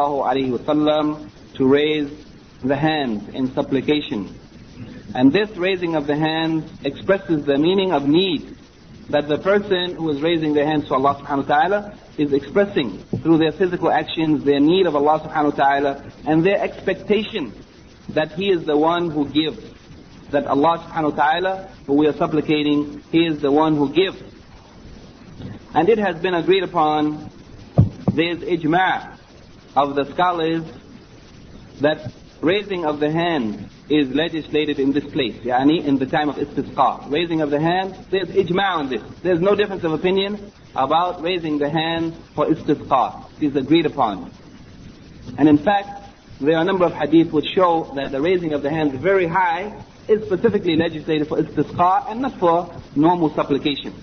ﷺ to raise the hands in supplication. And this raising of the hands expresses the meaning of need, that the person who is raising their hands to Allah subhanahu wa ta'ala is expressing through their physical actions their need of Allah subhanahu wa ta'ala and their expectation that He is the one who gives. That Allah subhanahu wa ta'ala, who we are supplicating, He is the one who gives. And it has been agreed upon, there is ijma' of the scholars that raising of the hand is legislated in this place, yani in the time of istisqa. Raising of the hand, there's ijma' on this. There's no difference of opinion about raising the hand for istisqa. It is agreed upon. And in fact, there are a number of hadith which show that the raising of the hands very high is specifically legislated for istisqa and not for normal supplication.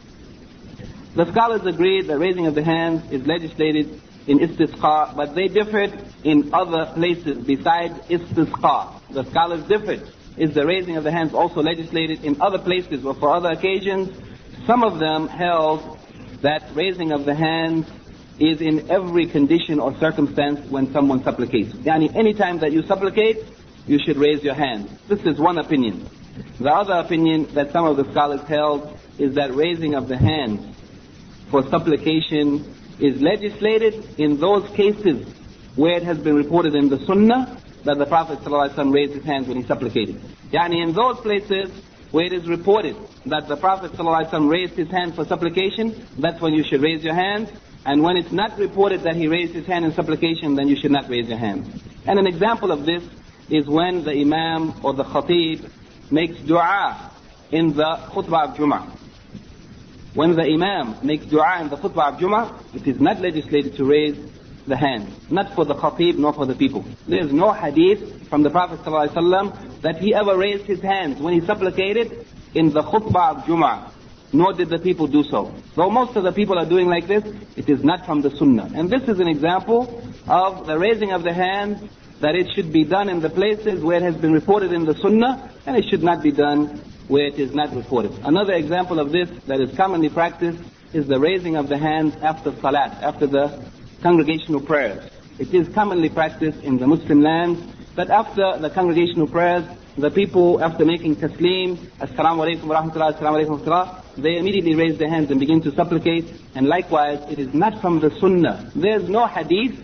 The scholars agreed that raising of the hands is legislated in istisqa, but they differed in other places besides istisqa. The scholars differed. Is the raising of the hands also legislated in other places or for other occasions? Some of them held that raising of the hands is in every condition or circumstance when someone supplicates. Yani any time that you supplicate, you should raise your hand. This is one opinion. The other opinion that some of the scholars held is that raising of the hands for supplication is legislated in those cases where it has been reported in the sunnah that the Prophet ﷺ raised his hands when he supplicated. Yani in those places where it is reported that the Prophet ﷺ raised his hand for supplication, that's when you should raise your hands. And when it's not reported that he raised his hand in supplication, then you should not raise your hand. And an example of this is when the imam or the khatib makes dua in the khutbah of Jum'ah. When the imam makes dua in the khutbah of Jum'ah, it is not legislated to raise the hand. Not for the khatib nor for the people. There is no hadith from the Prophet ﷺ that he ever raised his hands when he supplicated in the khutbah of Jum'ah. Nor did the people do so. Though most of the people are doing like this, it is not from the sunnah. And this is an example of the raising of the hands, that it should be done in the places where it has been reported in the sunnah, and it should not be done where it is not reported. Another example of this that is commonly practiced is the raising of the hands after salat, after the congregational prayers. It is commonly practiced in the Muslim lands that after the congregational prayers, the people, after making taslim, assalamu alaikum wa rahmatullah, assalamu alaikum wa rahmatullah, they immediately raise their hands and begin to supplicate. And likewise, it is not from the sunnah. There's no hadith,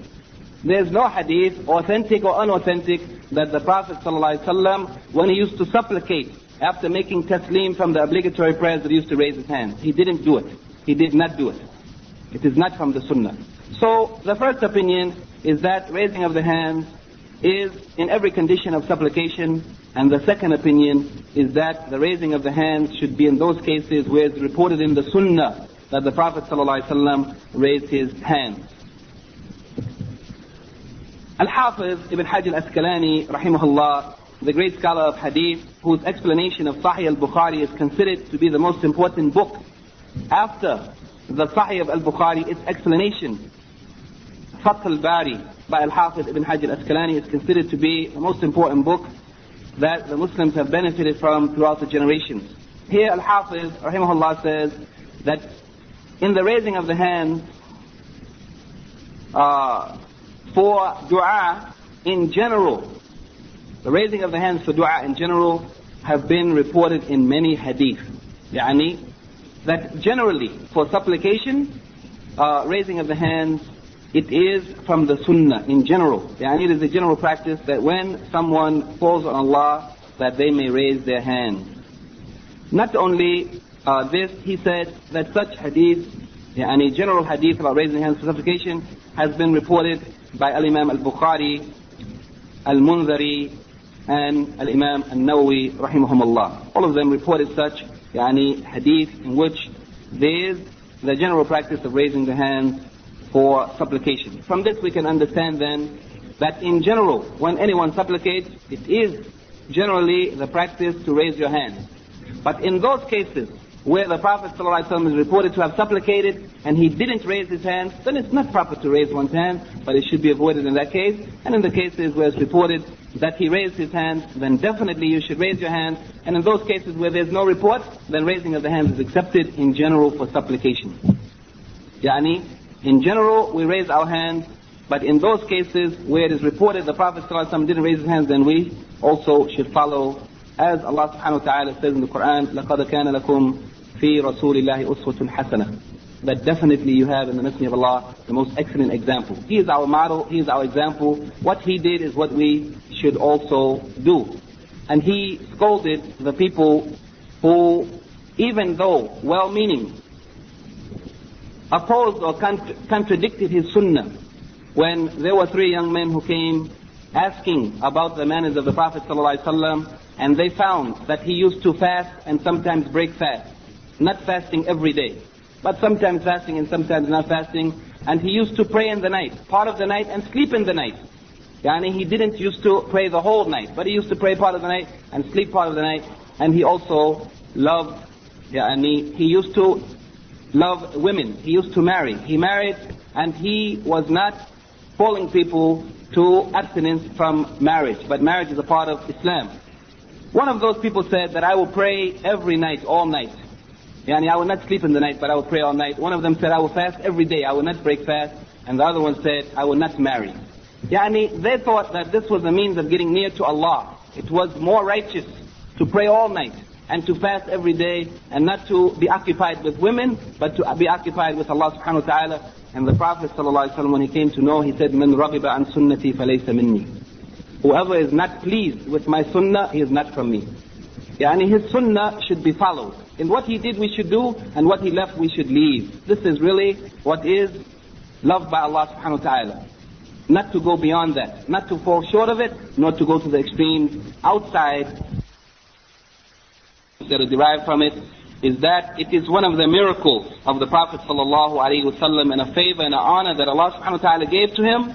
authentic or unauthentic, that the Prophet ﷺ, when he used to supplicate, after making taslim from the obligatory prayers, that he used to raise his hands. He didn't do it. He did not do it. It is not from the sunnah. So, the first opinion is that raising of the hands is in every condition of supplication, and the second opinion is that the raising of the hands should be in those cases where it's reported in the sunnah that the Prophet ﷺ raised his hands. Al-Hafiz Ibn Hajar al-Asqalani rahimahullah, the great scholar of hadith, whose explanation of Sahih al-Bukhari is considered to be the most important book after the Sahih of al-Bukhari, its explanation, Fath al-Bari by Al-Hafiz Ibn Hajar al-Asqalani, is considered to be the most important book that the Muslims have benefited from throughout the generations. Here Al-Hafiz rahimahullah says that in the raising of the hands for dua in general, the raising of the hands for dua in general have been reported in many hadith. Yani, that generally for supplication, raising of the hands, it is from the sunnah in general. Yani, it is a general practice that when someone falls on Allah, that they may raise their hands. Not only this, he said that such hadith, yani general hadith about raising hands for supplication, has been reported by Al-Imam al-Bukhari, Al-Munzari, and Al-Imam al-Nawawi rahimahumullah. All of them reported such yani hadith in which there is the general practice of raising the hands for supplication. From this we can understand then that in general, when anyone supplicates, it is generally the practice to raise your hands. But in those cases where the Prophet ﷺ is reported to have supplicated and he didn't raise his hands, then it's not proper to raise one's hand, but it should be avoided in that case. And in the cases where it's reported that he raised his hands, then definitely you should raise your hands. And in those cases where there's no report, then raising of the hands is accepted in general for supplication. In general, we raise our hands, but in those cases where it is reported the Prophet ﷺ didn't raise his hands, then we also should follow. As Allah subhanahu wa ta'ala says in the Quran, لَقَدْ كَانَ لَكُمْ فِي رَسُولِ اللَّهِ أُسْوَةٌ حَسَنَةٌ. That definitely you have in the Messenger of Allah the most excellent example. He is our model, he is our example. What he did is what we should also do. And he scolded the people who, even though well-meaning, opposed or contradicted his sunnah. When there were 3 young men who came asking about the manners of the Prophet ﷺ, and they found that he used to fast and sometimes break fast. Not fasting every day, but sometimes fasting and sometimes not fasting. And he used to pray in the night, part of the night, and sleep in the night. He didn't used to pray the whole night, but he used to pray part of the night and sleep part of the night. And he also loved, he used to love women. He used to marry. He married, and he was not calling people to abstinence from marriage, but marriage is a part of Islam. One of those people said that I will pray every night, all night. I will not sleep in the night, but I will pray all night. One of them said I will fast every day, I will not break fast. And the other one said I will not marry. They thought that this was a means of getting near to Allah. It was more righteous to pray all night and to fast every day and not to be occupied with women, but to be occupied with Allah subhanahu wa ta'ala. And the Prophet ﷺ, when he came to know, he said, مَنْ رَغِبَ عَنْ سُنَّتِي فَلَيْسَ مِنِّي. Whoever is not pleased with my sunnah, he is not from me. His sunnah should be followed. In what he did we should do, and what he left we should leave. This is really what is loved by Allah subhanahu wa ta'ala. Not to go beyond that, not to fall short of it, not to go to the extremes outside that are derived from it, is that it is one of the miracles of the Prophet sallallahu alaihi wasallam and a favor and an honor that Allah subhanahu wa ta'ala gave to him.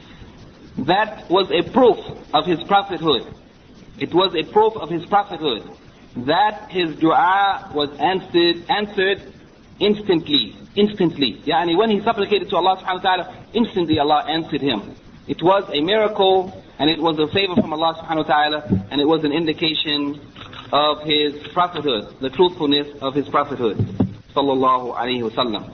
That was a proof of his prophethood. It was a proof of his prophethood that his dua was answered instantly. When he supplicated to Allah subhanahu wa ta'ala, instantly Allah answered him. It was a miracle, and it was a favor from Allah subhanahu wa ta'ala, and it was an indication of his prophethood, the truthfulness of his prophethood, sallallahu alaihi wasallam.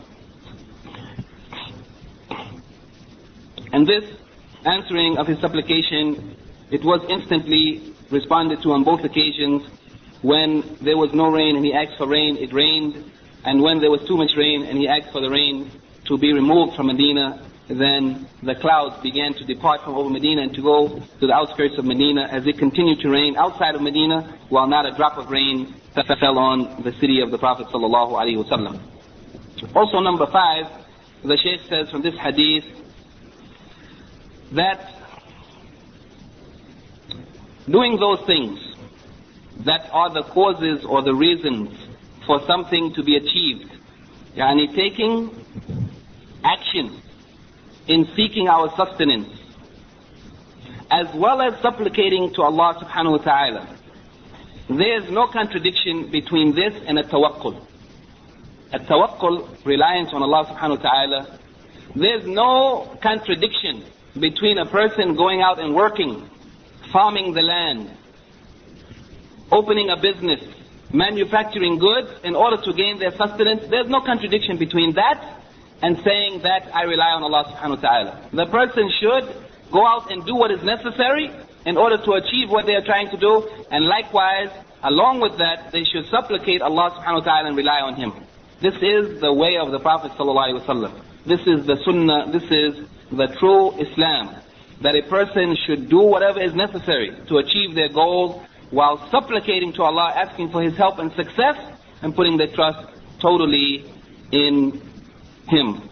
And this answering of his supplication, it was instantly responded to on both occasions. When there was no rain and he asked for rain, it rained. And when there was too much rain and he asked for the rain to be removed from Medina, then the clouds began to depart from over Medina and to go to the outskirts of Medina as it continued to rain outside of Medina, while not a drop of rain fell on the city of the Prophet sallallahu alaihi wasallam. Also, number 5, the Shaykh says from this hadith that doing those things that are the causes or the reasons for something to be achieved, taking action in seeking our sustenance, as well as supplicating to Allah subhanahu wa ta'ala. There is no contradiction between this and a tawakkul. A tawakkul, reliance on Allah subhanahu wa ta'ala. There is no contradiction between a person going out and working, farming the land, opening a business, manufacturing goods in order to gain their sustenance. There's no contradiction between that and saying that I rely on Allah subhanahu wa ta'ala. The person should go out and do what is necessary in order to achieve what they are trying to do, and likewise, along with that, they should supplicate Allah subhanahu wa ta'ala and rely on Him. This is the way of the Prophet sallallahu alaihi wasallam. This is the sunnah, this is the true Islam, that a person should do whatever is necessary to achieve their goal while supplicating to Allah, asking for His help and success, and putting their trust totally in Him.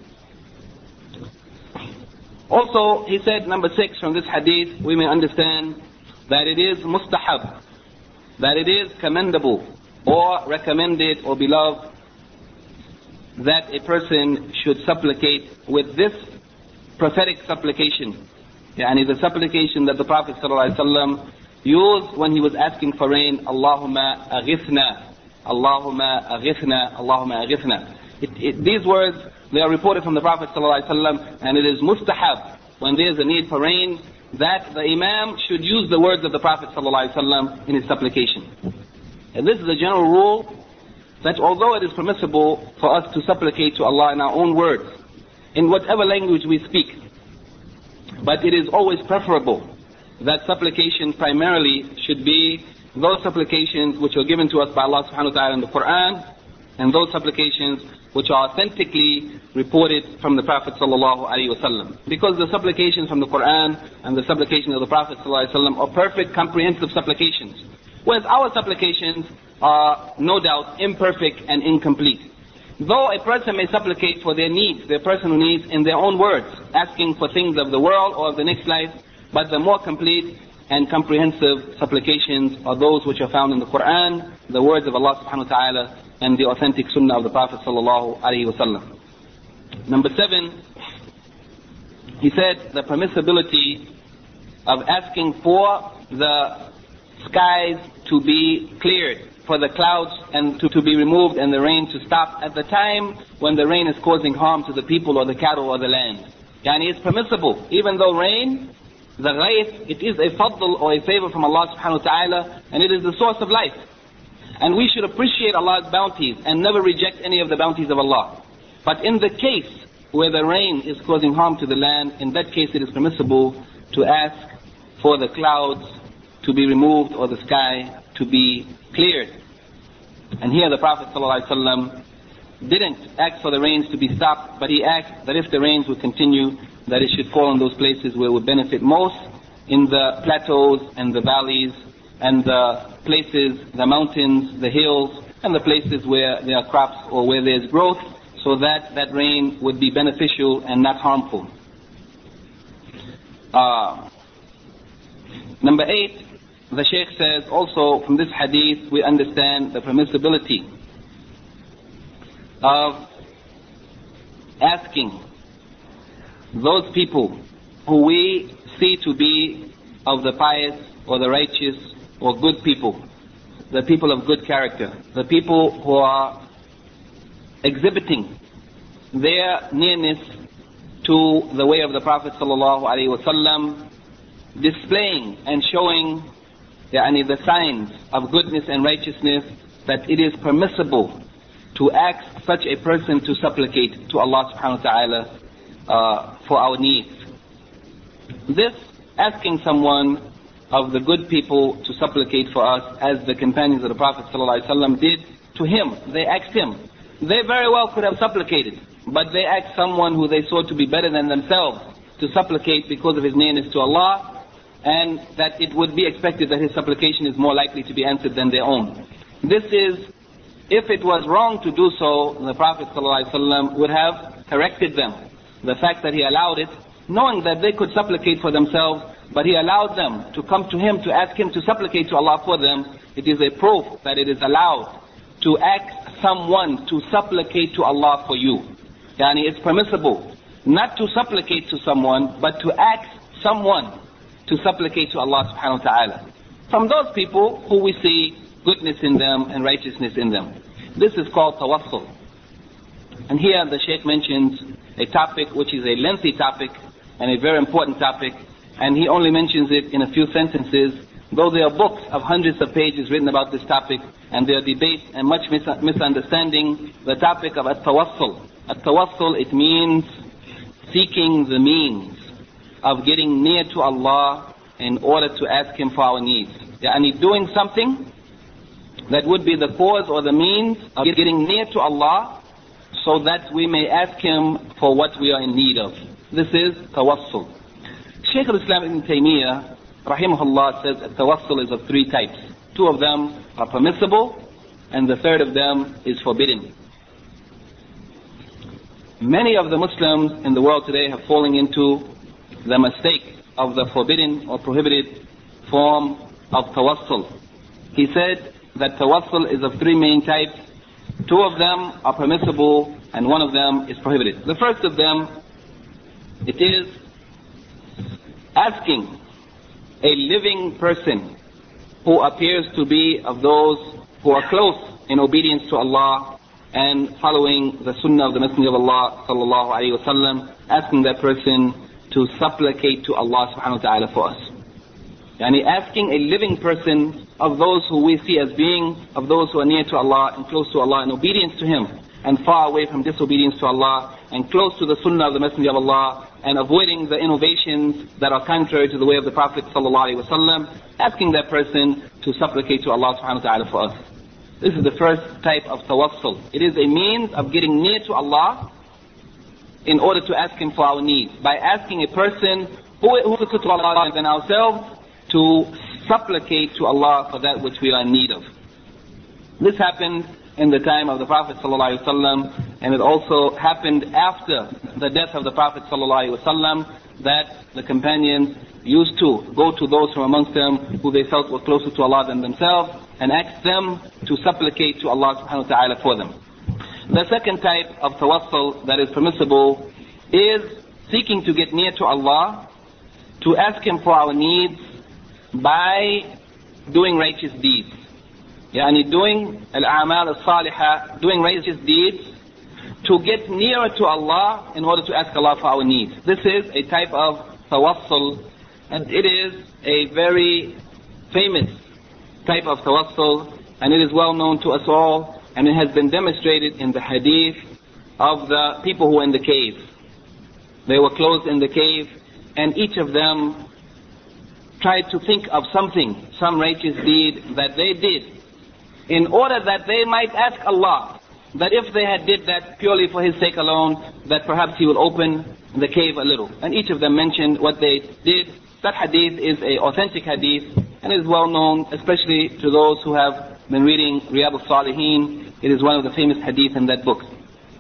Also, he said, number 6, from this hadith, we may understand that it is mustahab, that it is commendable, or recommended, or beloved, that a person should supplicate with this prophetic supplication. The supplication that the Prophet ﷺ used when he was asking for rain, Allahumma aghithna. Allahumma aghithna, Allahumma aghithna. These words, they are reported from the Prophet ﷺ, and it is mustahab when there is a need for rain that the Imam should use the words of the Prophet ﷺ in his supplication. And this is a general rule that although it is permissible for us to supplicate to Allah in our own words, in whatever language we speak, but it is always preferable that supplication primarily should be those supplications which are given to us by Allah subhanahu wa ta'ala in the Quran, and those supplications which are authentically reported from the Prophet sallallahu alaihi wasallam. Because the supplications from the Quran and the supplications of the Prophet sallallahu alaihi wasallam are perfect, comprehensive supplications, whereas our supplications are no doubt imperfect and incomplete. Though a person may supplicate for their needs, the person who needs in their own words, asking for things of the world or of the next life, but the more complete and comprehensive supplications are those which are found in the Quran, the words of Allah subhanahu wa ta'ala, and the authentic sunnah of the Prophet sallallahu alaihi wasallam. Number 7, he said the permissibility of asking for the skies to be cleared, for the clouds and to be removed and the rain to stop at the time when the rain is causing harm to the people or the cattle or the land. Yani it's permissible, even though rain, the ghayth, it is a fadl or a favor from Allah subhanahu wa ta'ala, and it is the source of life. And we should appreciate Allah's bounties and never reject any of the bounties of Allah. But in the case where the rain is causing harm to the land, in that case it is permissible to ask for the clouds to be removed or the sky to be cleared. And here the Prophet ﷺ didn't ask for the rains to be stopped, but he asked that if the rains would continue, that it should fall in those places where it would benefit most, in the plateaus and the valleys and the places, the mountains, the hills, and the places where there are crops or where there's growth, so that that rain would be beneficial and not harmful. Number 8, the Shaykh says also from this hadith we understand the permissibility of asking those people who we see to be of the pious or the righteous or good people, the people of good character, the people who are exhibiting their nearness to the way of the Prophet sallallahu alaihi wasallam, displaying and showing the signs of goodness and righteousness, that it is permissible to ask such a person to supplicate to Allah subhanahu wa ta'ala for our needs. This asking someone of the good people to supplicate for us, as the companions of the Prophet ﷺ did to him. They asked him. They very well could have supplicated, but they asked someone who they saw to be better than themselves to supplicate because of his nearness to Allah, and that it would be expected that his supplication is more likely to be answered than their own. This is, if it was wrong to do so, the Prophet ﷺ would have corrected them. The fact that he allowed it, knowing that they could supplicate for themselves, but he allowed them to come to him to ask him to supplicate to Allah for them, it is a proof that it is allowed to ask someone to supplicate to Allah for you. Yani it's permissible not to supplicate to someone, but to ask someone to supplicate to Allah subhanahu wa ta'ala from those people who we see goodness in them and righteousness in them. This is called tawassul. And here the Shaykh mentions a topic which is a lengthy topic and a very important topic, and he only mentions it in a few sentences, though there are books of hundreds of pages written about this topic, and there are debates and much misunderstanding. The topic of at-tawassul. At-tawassul, it means seeking the means of getting near to Allah in order to ask Him for our needs. Yani doing something that would be the cause or the means of getting near to Allah, so that we may ask Him for what we are in need of. This is tawassul. Shaykh al-Islam ibn Taymiyyah, rahimahullah, says that tawassul is of 3 types. 2 of them are permissible, and the 3rd of them is forbidden. Many of the Muslims in the world today have fallen into the mistake of the forbidden or prohibited form of tawassul. He said that tawassul is of 3 main types. 2 of them are permissible and 1 of them is prohibited. The first of them, it is asking a living person who appears to be of those who are close in obedience to Allah and following the sunnah of the Messenger of Allah sallallahu alaihi wasallam, asking that person to supplicate to Allah subhanahu wa ta'ala for us. Yani asking a living person of those who we see as being, of those who are near to Allah and close to Allah in obedience to Him, and far away from disobedience to Allah, and close to the sunnah of the Messenger of Allah, and avoiding the innovations that are contrary to the way of the Prophet sallallahu alaihi wasallam, asking that person to supplicate to Allah subhanahu wa ta'ala for us. This is the first type of tawassul. It is a means of getting near to Allah in order to ask Him for our needs, by asking a person who is closer to Allah than ourselves to supplicate to Allah for that which we are in need of. This happened in the time of the Prophet ﷺ, and it also happened after the death of the Prophet ﷺ, that the companions used to go to those from amongst them who they felt were closer to Allah than themselves and ask them to supplicate to Allah subhanahu wa ta'ala for them. The second type of tawassul that is permissible is seeking to get near to Allah, to ask Him for our needs by doing righteous deeds. Yani doing al-a'mal al-salihah, doing righteous deeds to get nearer to Allah in order to ask Allah for our needs. This is a type of tawassul, and it is a very famous type of tawassul, and it is well known to us all, and it has been demonstrated in the hadith of the people who were in the cave. They were closed in the cave, and each of them tried to think of something, some righteous deed that they did, in order that they might ask Allah that if they had did that purely for His sake alone, that perhaps He will open the cave a little. And each of them mentioned what they did. That hadith is an authentic hadith, and is well known, especially to those who have been reading Riyadh al-Salihin. It is one of the famous hadith in that book.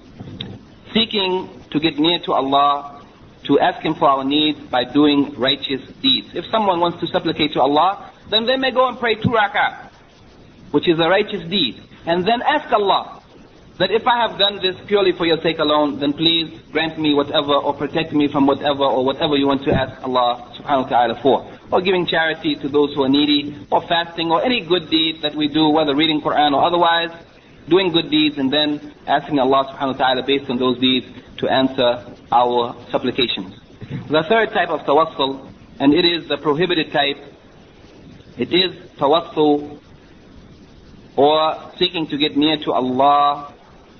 Seeking to get near to Allah, to ask Him for our needs by doing righteous deeds. If someone wants to supplicate to Allah, then they may go and pray 2 rak'ah, which is a righteous deed, and then ask Allah that if I have done this purely for your sake alone, then please grant me whatever, or protect me from whatever, or whatever you want to ask Allah subhanahu wa ta'ala for. Or giving charity to those who are needy, or fasting, or any good deed that we do, whether reading Quran or otherwise, doing good deeds and then asking Allah subhanahu wa ta'ala based on those deeds to answer our supplications. The third type of tawassul, and it is the prohibited type, it is tawassul, or seeking to get near to Allah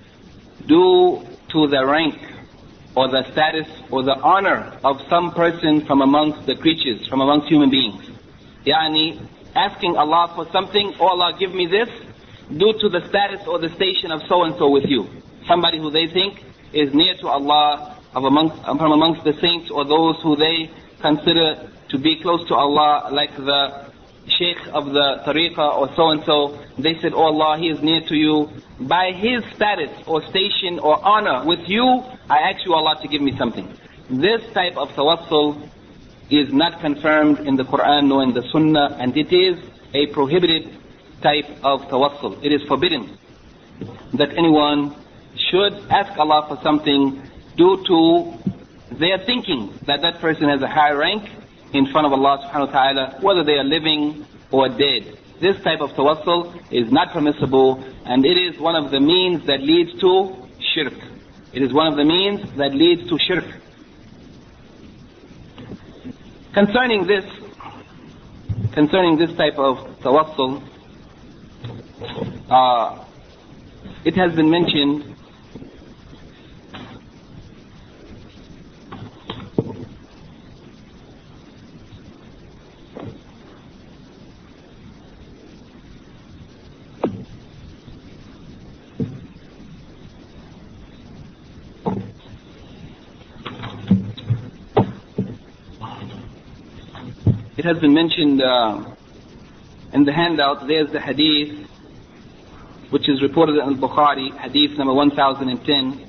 due to the rank or the status or the honor of some person from amongst the creatures, from amongst human beings. Yani asking Allah for something, oh Allah give me this, due to the status or the station of so and so with you. Somebody who they think is near to Allah from amongst the saints, or those who they consider to be close to Allah, like the Sheikh of the Tariqah or so and so. They said, oh Allah, he is near to you. By his status or station or honor with you, I ask you Allah to give me something. This type of tawassul is not confirmed in the Quran nor in the Sunnah, and it is a prohibited type of tawassul. It is forbidden that anyone should ask Allah for something due to their thinking that that person has a high rank in front of Allah subhanahu wa ta'ala, whether they are living or dead. This type of tawassul is not permissible, and it is one of the means that leads to shirk. It is one of the means that leads to shirk. Concerning this type of tawassul, it has been mentioned in the handout. There's the hadith which is reported in Al-Bukhari, hadith number 1010.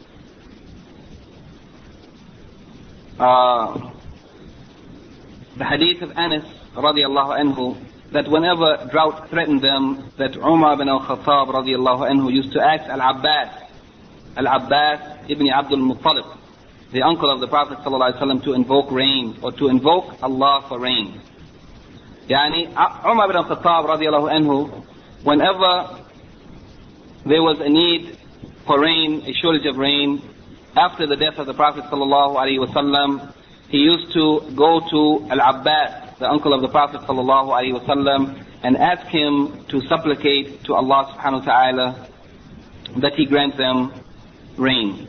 The hadith of Anas radiallahu anhu, that whenever drought threatened them, that Umar ibn al-Khattab radiallahu anhu used to ask Al-Abbas ibn Abdul Muttalib, the uncle of the Prophet sallallahu alaihi wasallam, to invoke rain, or to invoke Allah for rain. Yani Umar ibn al-Khattab radiallahu anhu, whenever there was a need for rain, a shortage of rain, after the death of the Prophet ﷺ, he used to go to Al-Abbas, the uncle of the Prophet ﷺ, and ask him to supplicate to Allah subhanahu wa ta'ala that he grant them rain.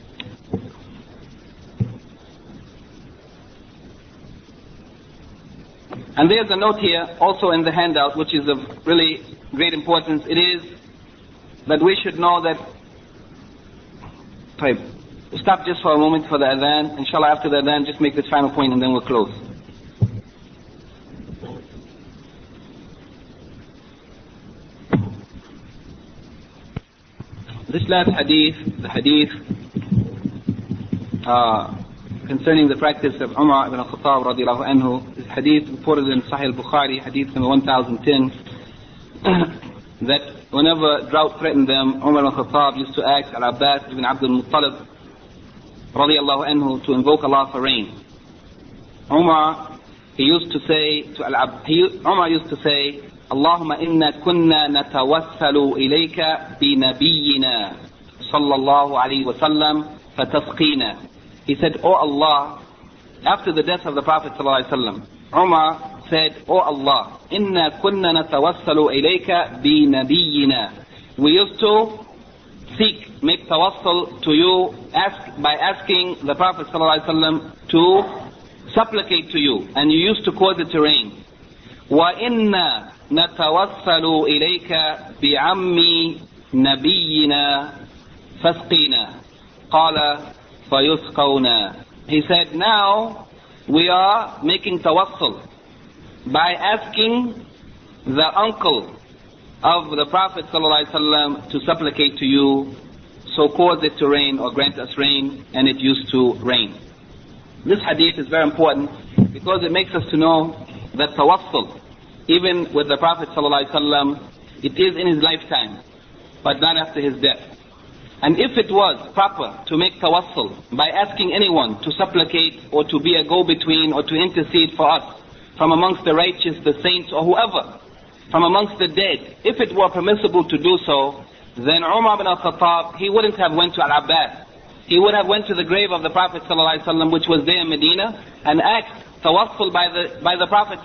And there's a note here, also in the handout, which is of really great importance. It is that we should know that... Stop just for a moment for the adhan. Inshallah, after the adhan, just make this final point and then we'll close. This last hadith, the hadith concerning the practice of Umar ibn al-Khattab radiallahu anhu, is hadith reported in Sahih al-Bukhari, hadith number 1010, that whenever drought threatened them, Umar ibn al-Khattab used to ask Al-Abbas ibn Abdul Muttalib radiallahu anhu to invoke Allah for rain. Umar used to say, Allahumma inna kunna natawassalu ilayka bi nabiyyina sallallahu alayhi wa sallam fatasqina. He said, "O Allah," after the death of the Prophet sallallahu alayhi wa sallam, Umar said, "O Allah, inna kunna natawassalu ilayka bi nabiyyina." We used to make tawassul to you by asking the Prophet ﷺ to supplicate to you, and you used to cause it to rain. وَإِنَّا نَتَوَسَّلُ إِلَيْكَ بِعَمِّ نَبِيِّنَا فَاسْقِنَا قَالَ فَيُسْقَوْنَا. He said, now we are making tawassul by asking the uncle of the Prophet ﷺ to supplicate to you, so cause it to rain or grant us rain, and it used to rain. This hadith is very important because it makes us to know that tawassul, even with the Prophet ﷺ, it is in his lifetime, but not after his death. And if it was proper to make tawassul by asking anyone to supplicate or to be a go-between or to intercede for us from amongst the righteous, the saints, or whoever, from amongst the dead, if it were permissible to do so, then Umar ibn al-Khattab, he wouldn't have went to Al-Abbas. He would have went to the grave of the Prophet ﷺ, which was there in Medina, and asked tawassul by the Prophet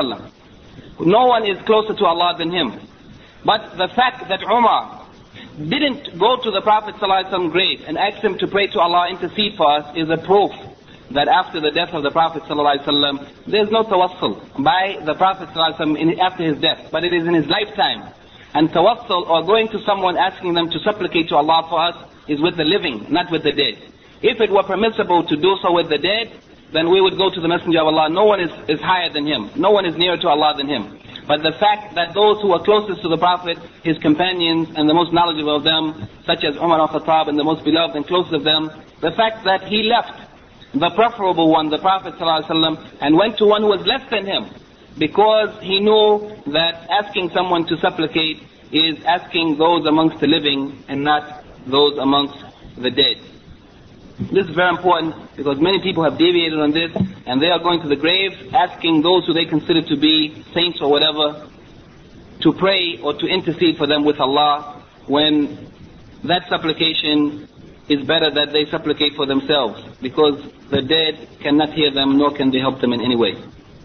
ﷺ. No one is closer to Allah than him. But the fact that Umar didn't go to the Prophet ﷺ grave and ask him to pray to Allah, intercede for us, is a proof that after the death of the Prophet ﷺ, there's no tawassul by the Prophet ﷺ after his death, but it is in his lifetime. And tawassul, or going to someone asking them to supplicate to Allah for us, is with the living, not with the dead. If it were permissible to do so with the dead, then we would go to the Messenger of Allah. No one is higher than him. No one is nearer to Allah than him. But the fact that those who are closest to the Prophet, his companions, and the most knowledgeable of them, such as Umar al-Khattab and the most beloved and closest of them, the fact that he left the preferable one, the Prophet ﷺ, and went to one who was less than him, because he knew that asking someone to supplicate is asking those amongst the living and not those amongst the dead. This is very important because many people have deviated on this, and they are going to the grave asking those who they consider to be saints or whatever to pray or to intercede for them with Allah, when that supplication is better that they supplicate for themselves, because the dead cannot hear them nor can they help them in any way.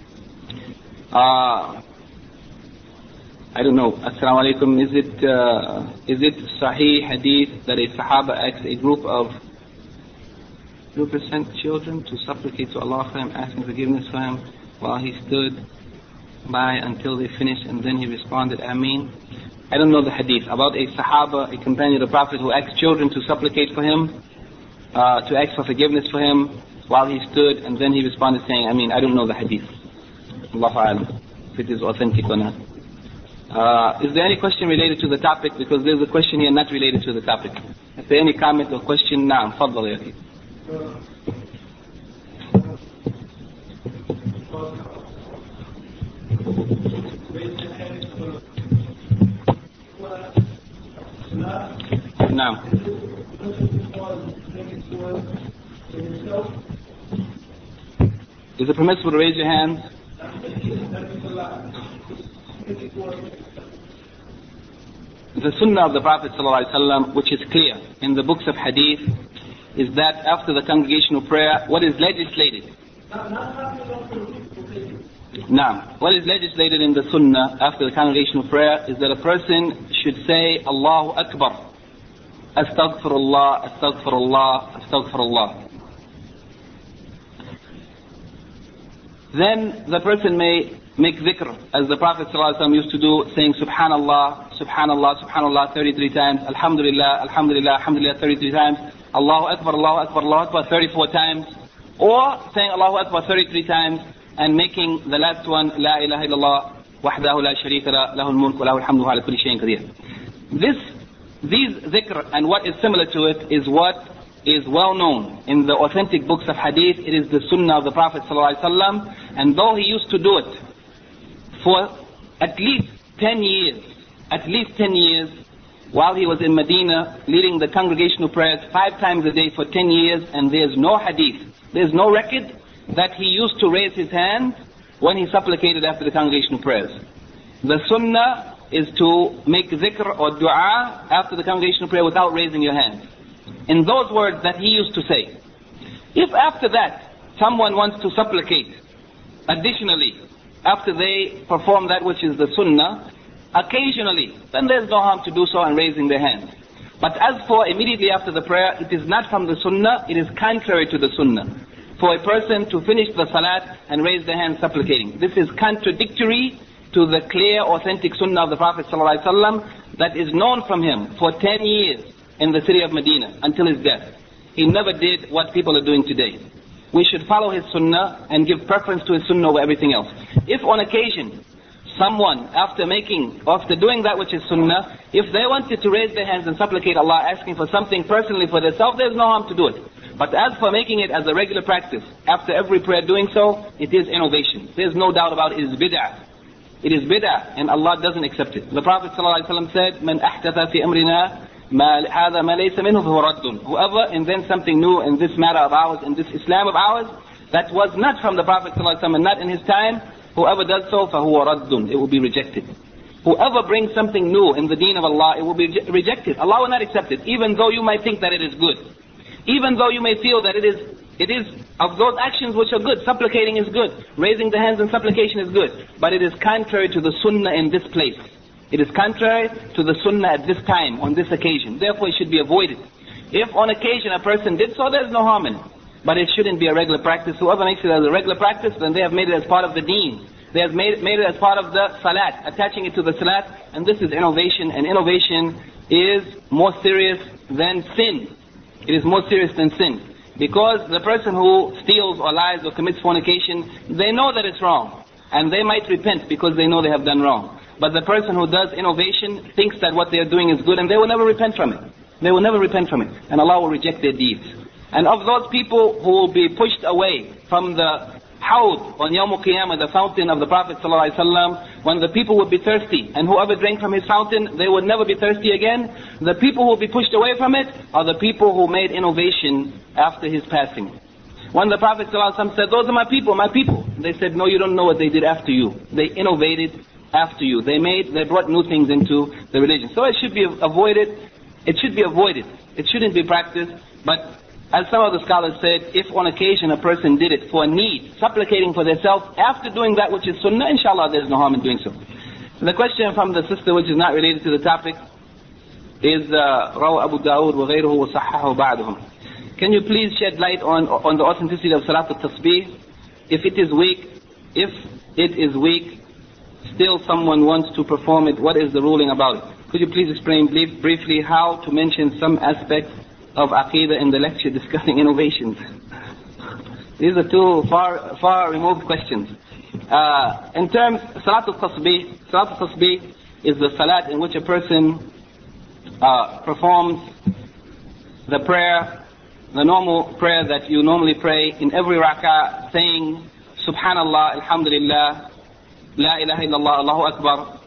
I don't know. Assalamu alaikum. Is it Sahih hadith that a Sahaba asked a group of 2% children to supplicate to Allah for him, asking forgiveness for him, while he stood by until they finished, and then he responded, Ameen? I don't know the hadith about a Sahaba, a companion of the Prophet, who asked children to supplicate for him, to ask for forgiveness for him while he stood, and then he responded saying, Ameen. I don't know the hadith. Allahu A'lam, if it is authentic or not. Is there any question related to the topic? Because there's a question here not related to the topic. Is there any comment or question? Naam, faddal ya akhi. Naam. Is it permissible to raise your hand? the sunnah of the Prophet ﷺ, which is clear in the books of hadith, is that after the congregational prayer, what is legislated? Now, what is legislated in the sunnah after the congregational prayer is that a person should say, Allahu Akbar, Astaghfirullah, Astaghfirullah, Astaghfirullah. Then the person may make dhikr, as the Prophet ﷺ used to do, saying Subhanallah, Subhanallah, Subhanallah 33 times, Alhamdulillah, Alhamdulillah, Alhamdulillah 33 times, Allahu Akbar, Allahu Akbar, Allahu Akbar 34 times, or saying Allahu Akbar 33 times and making the last one, La ilaha illallah, wahdahu la sharika la, lahul mulk wa lahul hamdu wa ala kulli shay'in qadir. These dhikr and what is similar to it is what is well known in the authentic books of hadith. It is the sunnah of the Prophet ﷺ, and though he used to do it for at least 10 years, while he was in Medina leading the congregational prayers 5 times a day for 10 years, and there's no hadith, there's no record that he used to raise his hand when he supplicated after the congregational prayers. The sunnah is to make dhikr or dua after the congregational prayer without raising your hand, in those words that he used to say. If after that someone wants to supplicate additionally after they perform that which is the sunnah, occasionally, then there's no harm to do so and raising their hand. But as for immediately after the prayer, it is not from the sunnah, it is contrary to the sunnah for a person to finish the salat and raise their hand supplicating. This is contradictory to the clear authentic sunnah of the Prophet ﷺ that is known from him for 10 years in the city of Medina until his death. He never did what people are doing today. We should follow his sunnah and give preference to his sunnah over everything else. If on occasion someone, after doing that which is sunnah, if they wanted to raise their hands and supplicate Allah, asking for something personally for themselves, there's no harm to do it. But as for making it as a regular practice, after every prayer doing so, it is innovation. There's no doubt about it, it is bid'ah. It is bid'ah, and Allah doesn't accept it. The Prophet ﷺ said, "Man ahdatha fi amrina هذا ما ليس منه فهو رد." Whoever invents something new in this matter of ours, in this Islam of ours, that was not from the Prophet ﷺ and not in his time, whoever does so, فهو رد. It will be rejected. Whoever brings something new in the deen of Allah, it will be rejected. Allah will not accept it, even though you might think that it is good. Even though you may feel that it is of those actions which are good. Supplicating is good. Raising the hands in supplication is good. But it is contrary to the sunnah in this place. It is contrary to the sunnah at this time, on this occasion. Therefore it should be avoided. If on occasion a person did so, there's no harm in it. But it shouldn't be a regular practice. Whoever makes it as a regular practice, then they have made it as part of the deen. They have made it as part of the salat, attaching it to the salat. And this is innovation, and innovation is more serious than sin. It is more serious than sin. Because the person who steals or lies or commits fornication, they know that it's wrong. And they might repent because they know they have done wrong. But the person who does innovation thinks that what they are doing is good, and they will never repent from it. They will never repent from it. And Allah will reject their deeds. And of those people who will be pushed away from the Hawd on Yawm al-Qiyamah, the fountain of the Prophet ﷺ, when the people would be thirsty, and whoever drank from his fountain, they would never be thirsty again. The people who will be pushed away from it are the people who made innovation after his passing. When the Prophet ﷺ said, "Those are my people, my people," they said, "No, you don't know what they did after you. They innovated after you. They brought new things into the religion." So it should be avoided. It should be avoided. It shouldn't be practiced. But as some of the scholars said, if on occasion a person did it for a need, supplicating for themselves, after doing that which is sunnah, inshallah there's no harm in doing so. The question from the sister, which is not related to the topic, is Rawa Abu Dawood wa ghayruhu wa sahhahu ba'duhum. Can you please shed light on the authenticity of Salat al-Tasbih? If it is weak, still someone wants to perform it, what is the ruling about it? Could you please explain briefly how to mention some aspects of Aqidah in the lecture discussing innovations? These are two far removed questions. In terms, Salat al-Tasbih is the salat in which a person performs the prayer, the normal prayer that you normally pray in every rak'ah, saying Subhanallah, Alhamdulillah, La ilaha illallah, Allahu Akbar,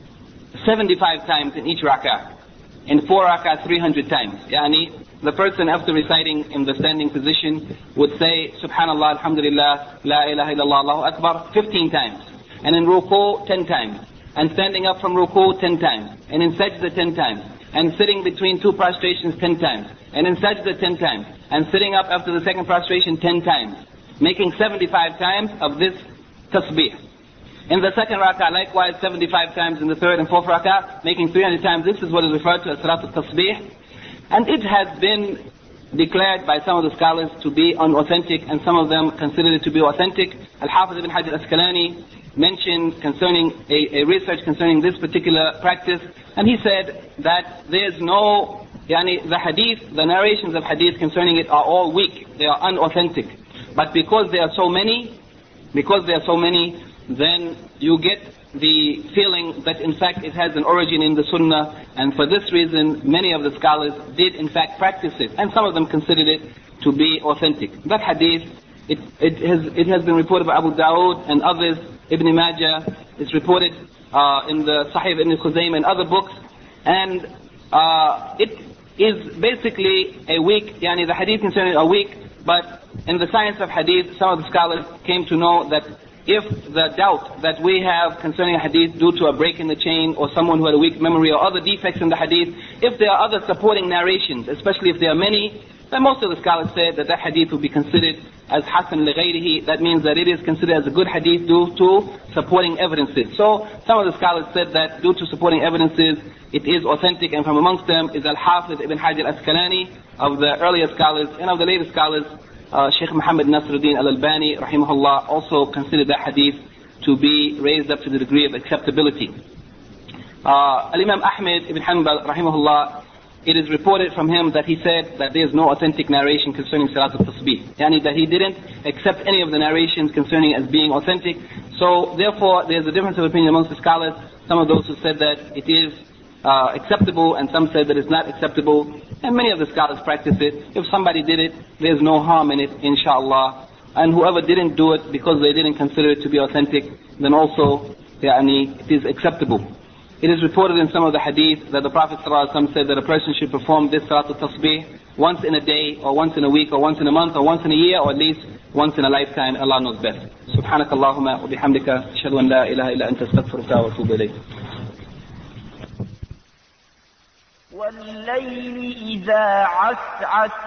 75 times in each rak'ah. In 4 rak'ah, 300 times. Yani, the person after reciting in the standing position would say Subhanallah, Alhamdulillah, La ilaha illallah, Allahu Akbar 15 times. And in ruku, 10 times. and standing up from ruku 10 times, and in sajda 10 times, and sitting between two prostrations 10 times, and in sajda 10 times, and sitting up after the second prostration 10 times, making 75 times of this tasbih. In the second rak'ah, likewise 75 times. In the third and fourth rak'ah, making 300 times. This is what is referred to as Salat al-Tasbih. And it has been declared by some of the scholars to be unauthentic, and some of them considered it to be authentic. Al-Hafiz ibn Hajar al-Asqalani mentioned concerning a research concerning this particular practice, and he said that there's no, the hadith, the narrations of hadith concerning it are all weak. They are unauthentic. But because there are so many, then you get the feeling that in fact it has an origin in the Sunnah, and for this reason many of the scholars did in fact practice it, and some of them considered it to be authentic. That hadith, it has been reported by Abu Dawood and others, Ibn Majah, it's reported in the Sahih Ibn Khuzaymah and other books, and it is basically a weak, the hadith concerning it are weak, but in the science of hadith, some of the scholars came to know that if the doubt that we have concerning a hadith due to a break in the chain, or someone who had a weak memory, or other defects in the hadith, if there are other supporting narrations, especially if there are many, then most of the scholars said that hadith will be considered as hasan li ghayrihi. That means that it is considered as a good hadith due to supporting evidences. So some of the scholars said that due to supporting evidences, it is authentic, and from amongst them is Al-Hafiz ibn Hajar al-Asqalani of the earlier scholars, and of the later scholars, Shaykh Muhammad Nasruddin al-Albani rahimahullah also considered that hadith to be raised up to the degree of acceptability. Al-Imam Ahmad ibn Hanbal rahimahullah, it is reported from him that he said that there is no authentic narration concerning Salat al-Tasbih, that he didn't accept any of the narrations concerning it as being authentic. So therefore there is a difference of opinion amongst the scholars. Some of those who said that it is acceptable, and some said that it's not acceptable, and many of the scholars practice it. If somebody did it, there's no harm in it, inshallah. And whoever didn't do it because they didn't consider it to be authentic, then also it is acceptable. It is reported in some of the hadith that the Prophet ﷺ said that a person should perform this Salat al-Tasbih once in a day, or once in a week, or once in a month, or once in a year, or at least once in a lifetime. Allah knows best. Subhanak Allahumma wa bihamdika, ashhadu an la ilaha illa anta astaghfiruka wa atubu ilayk. والليل إذا عسعس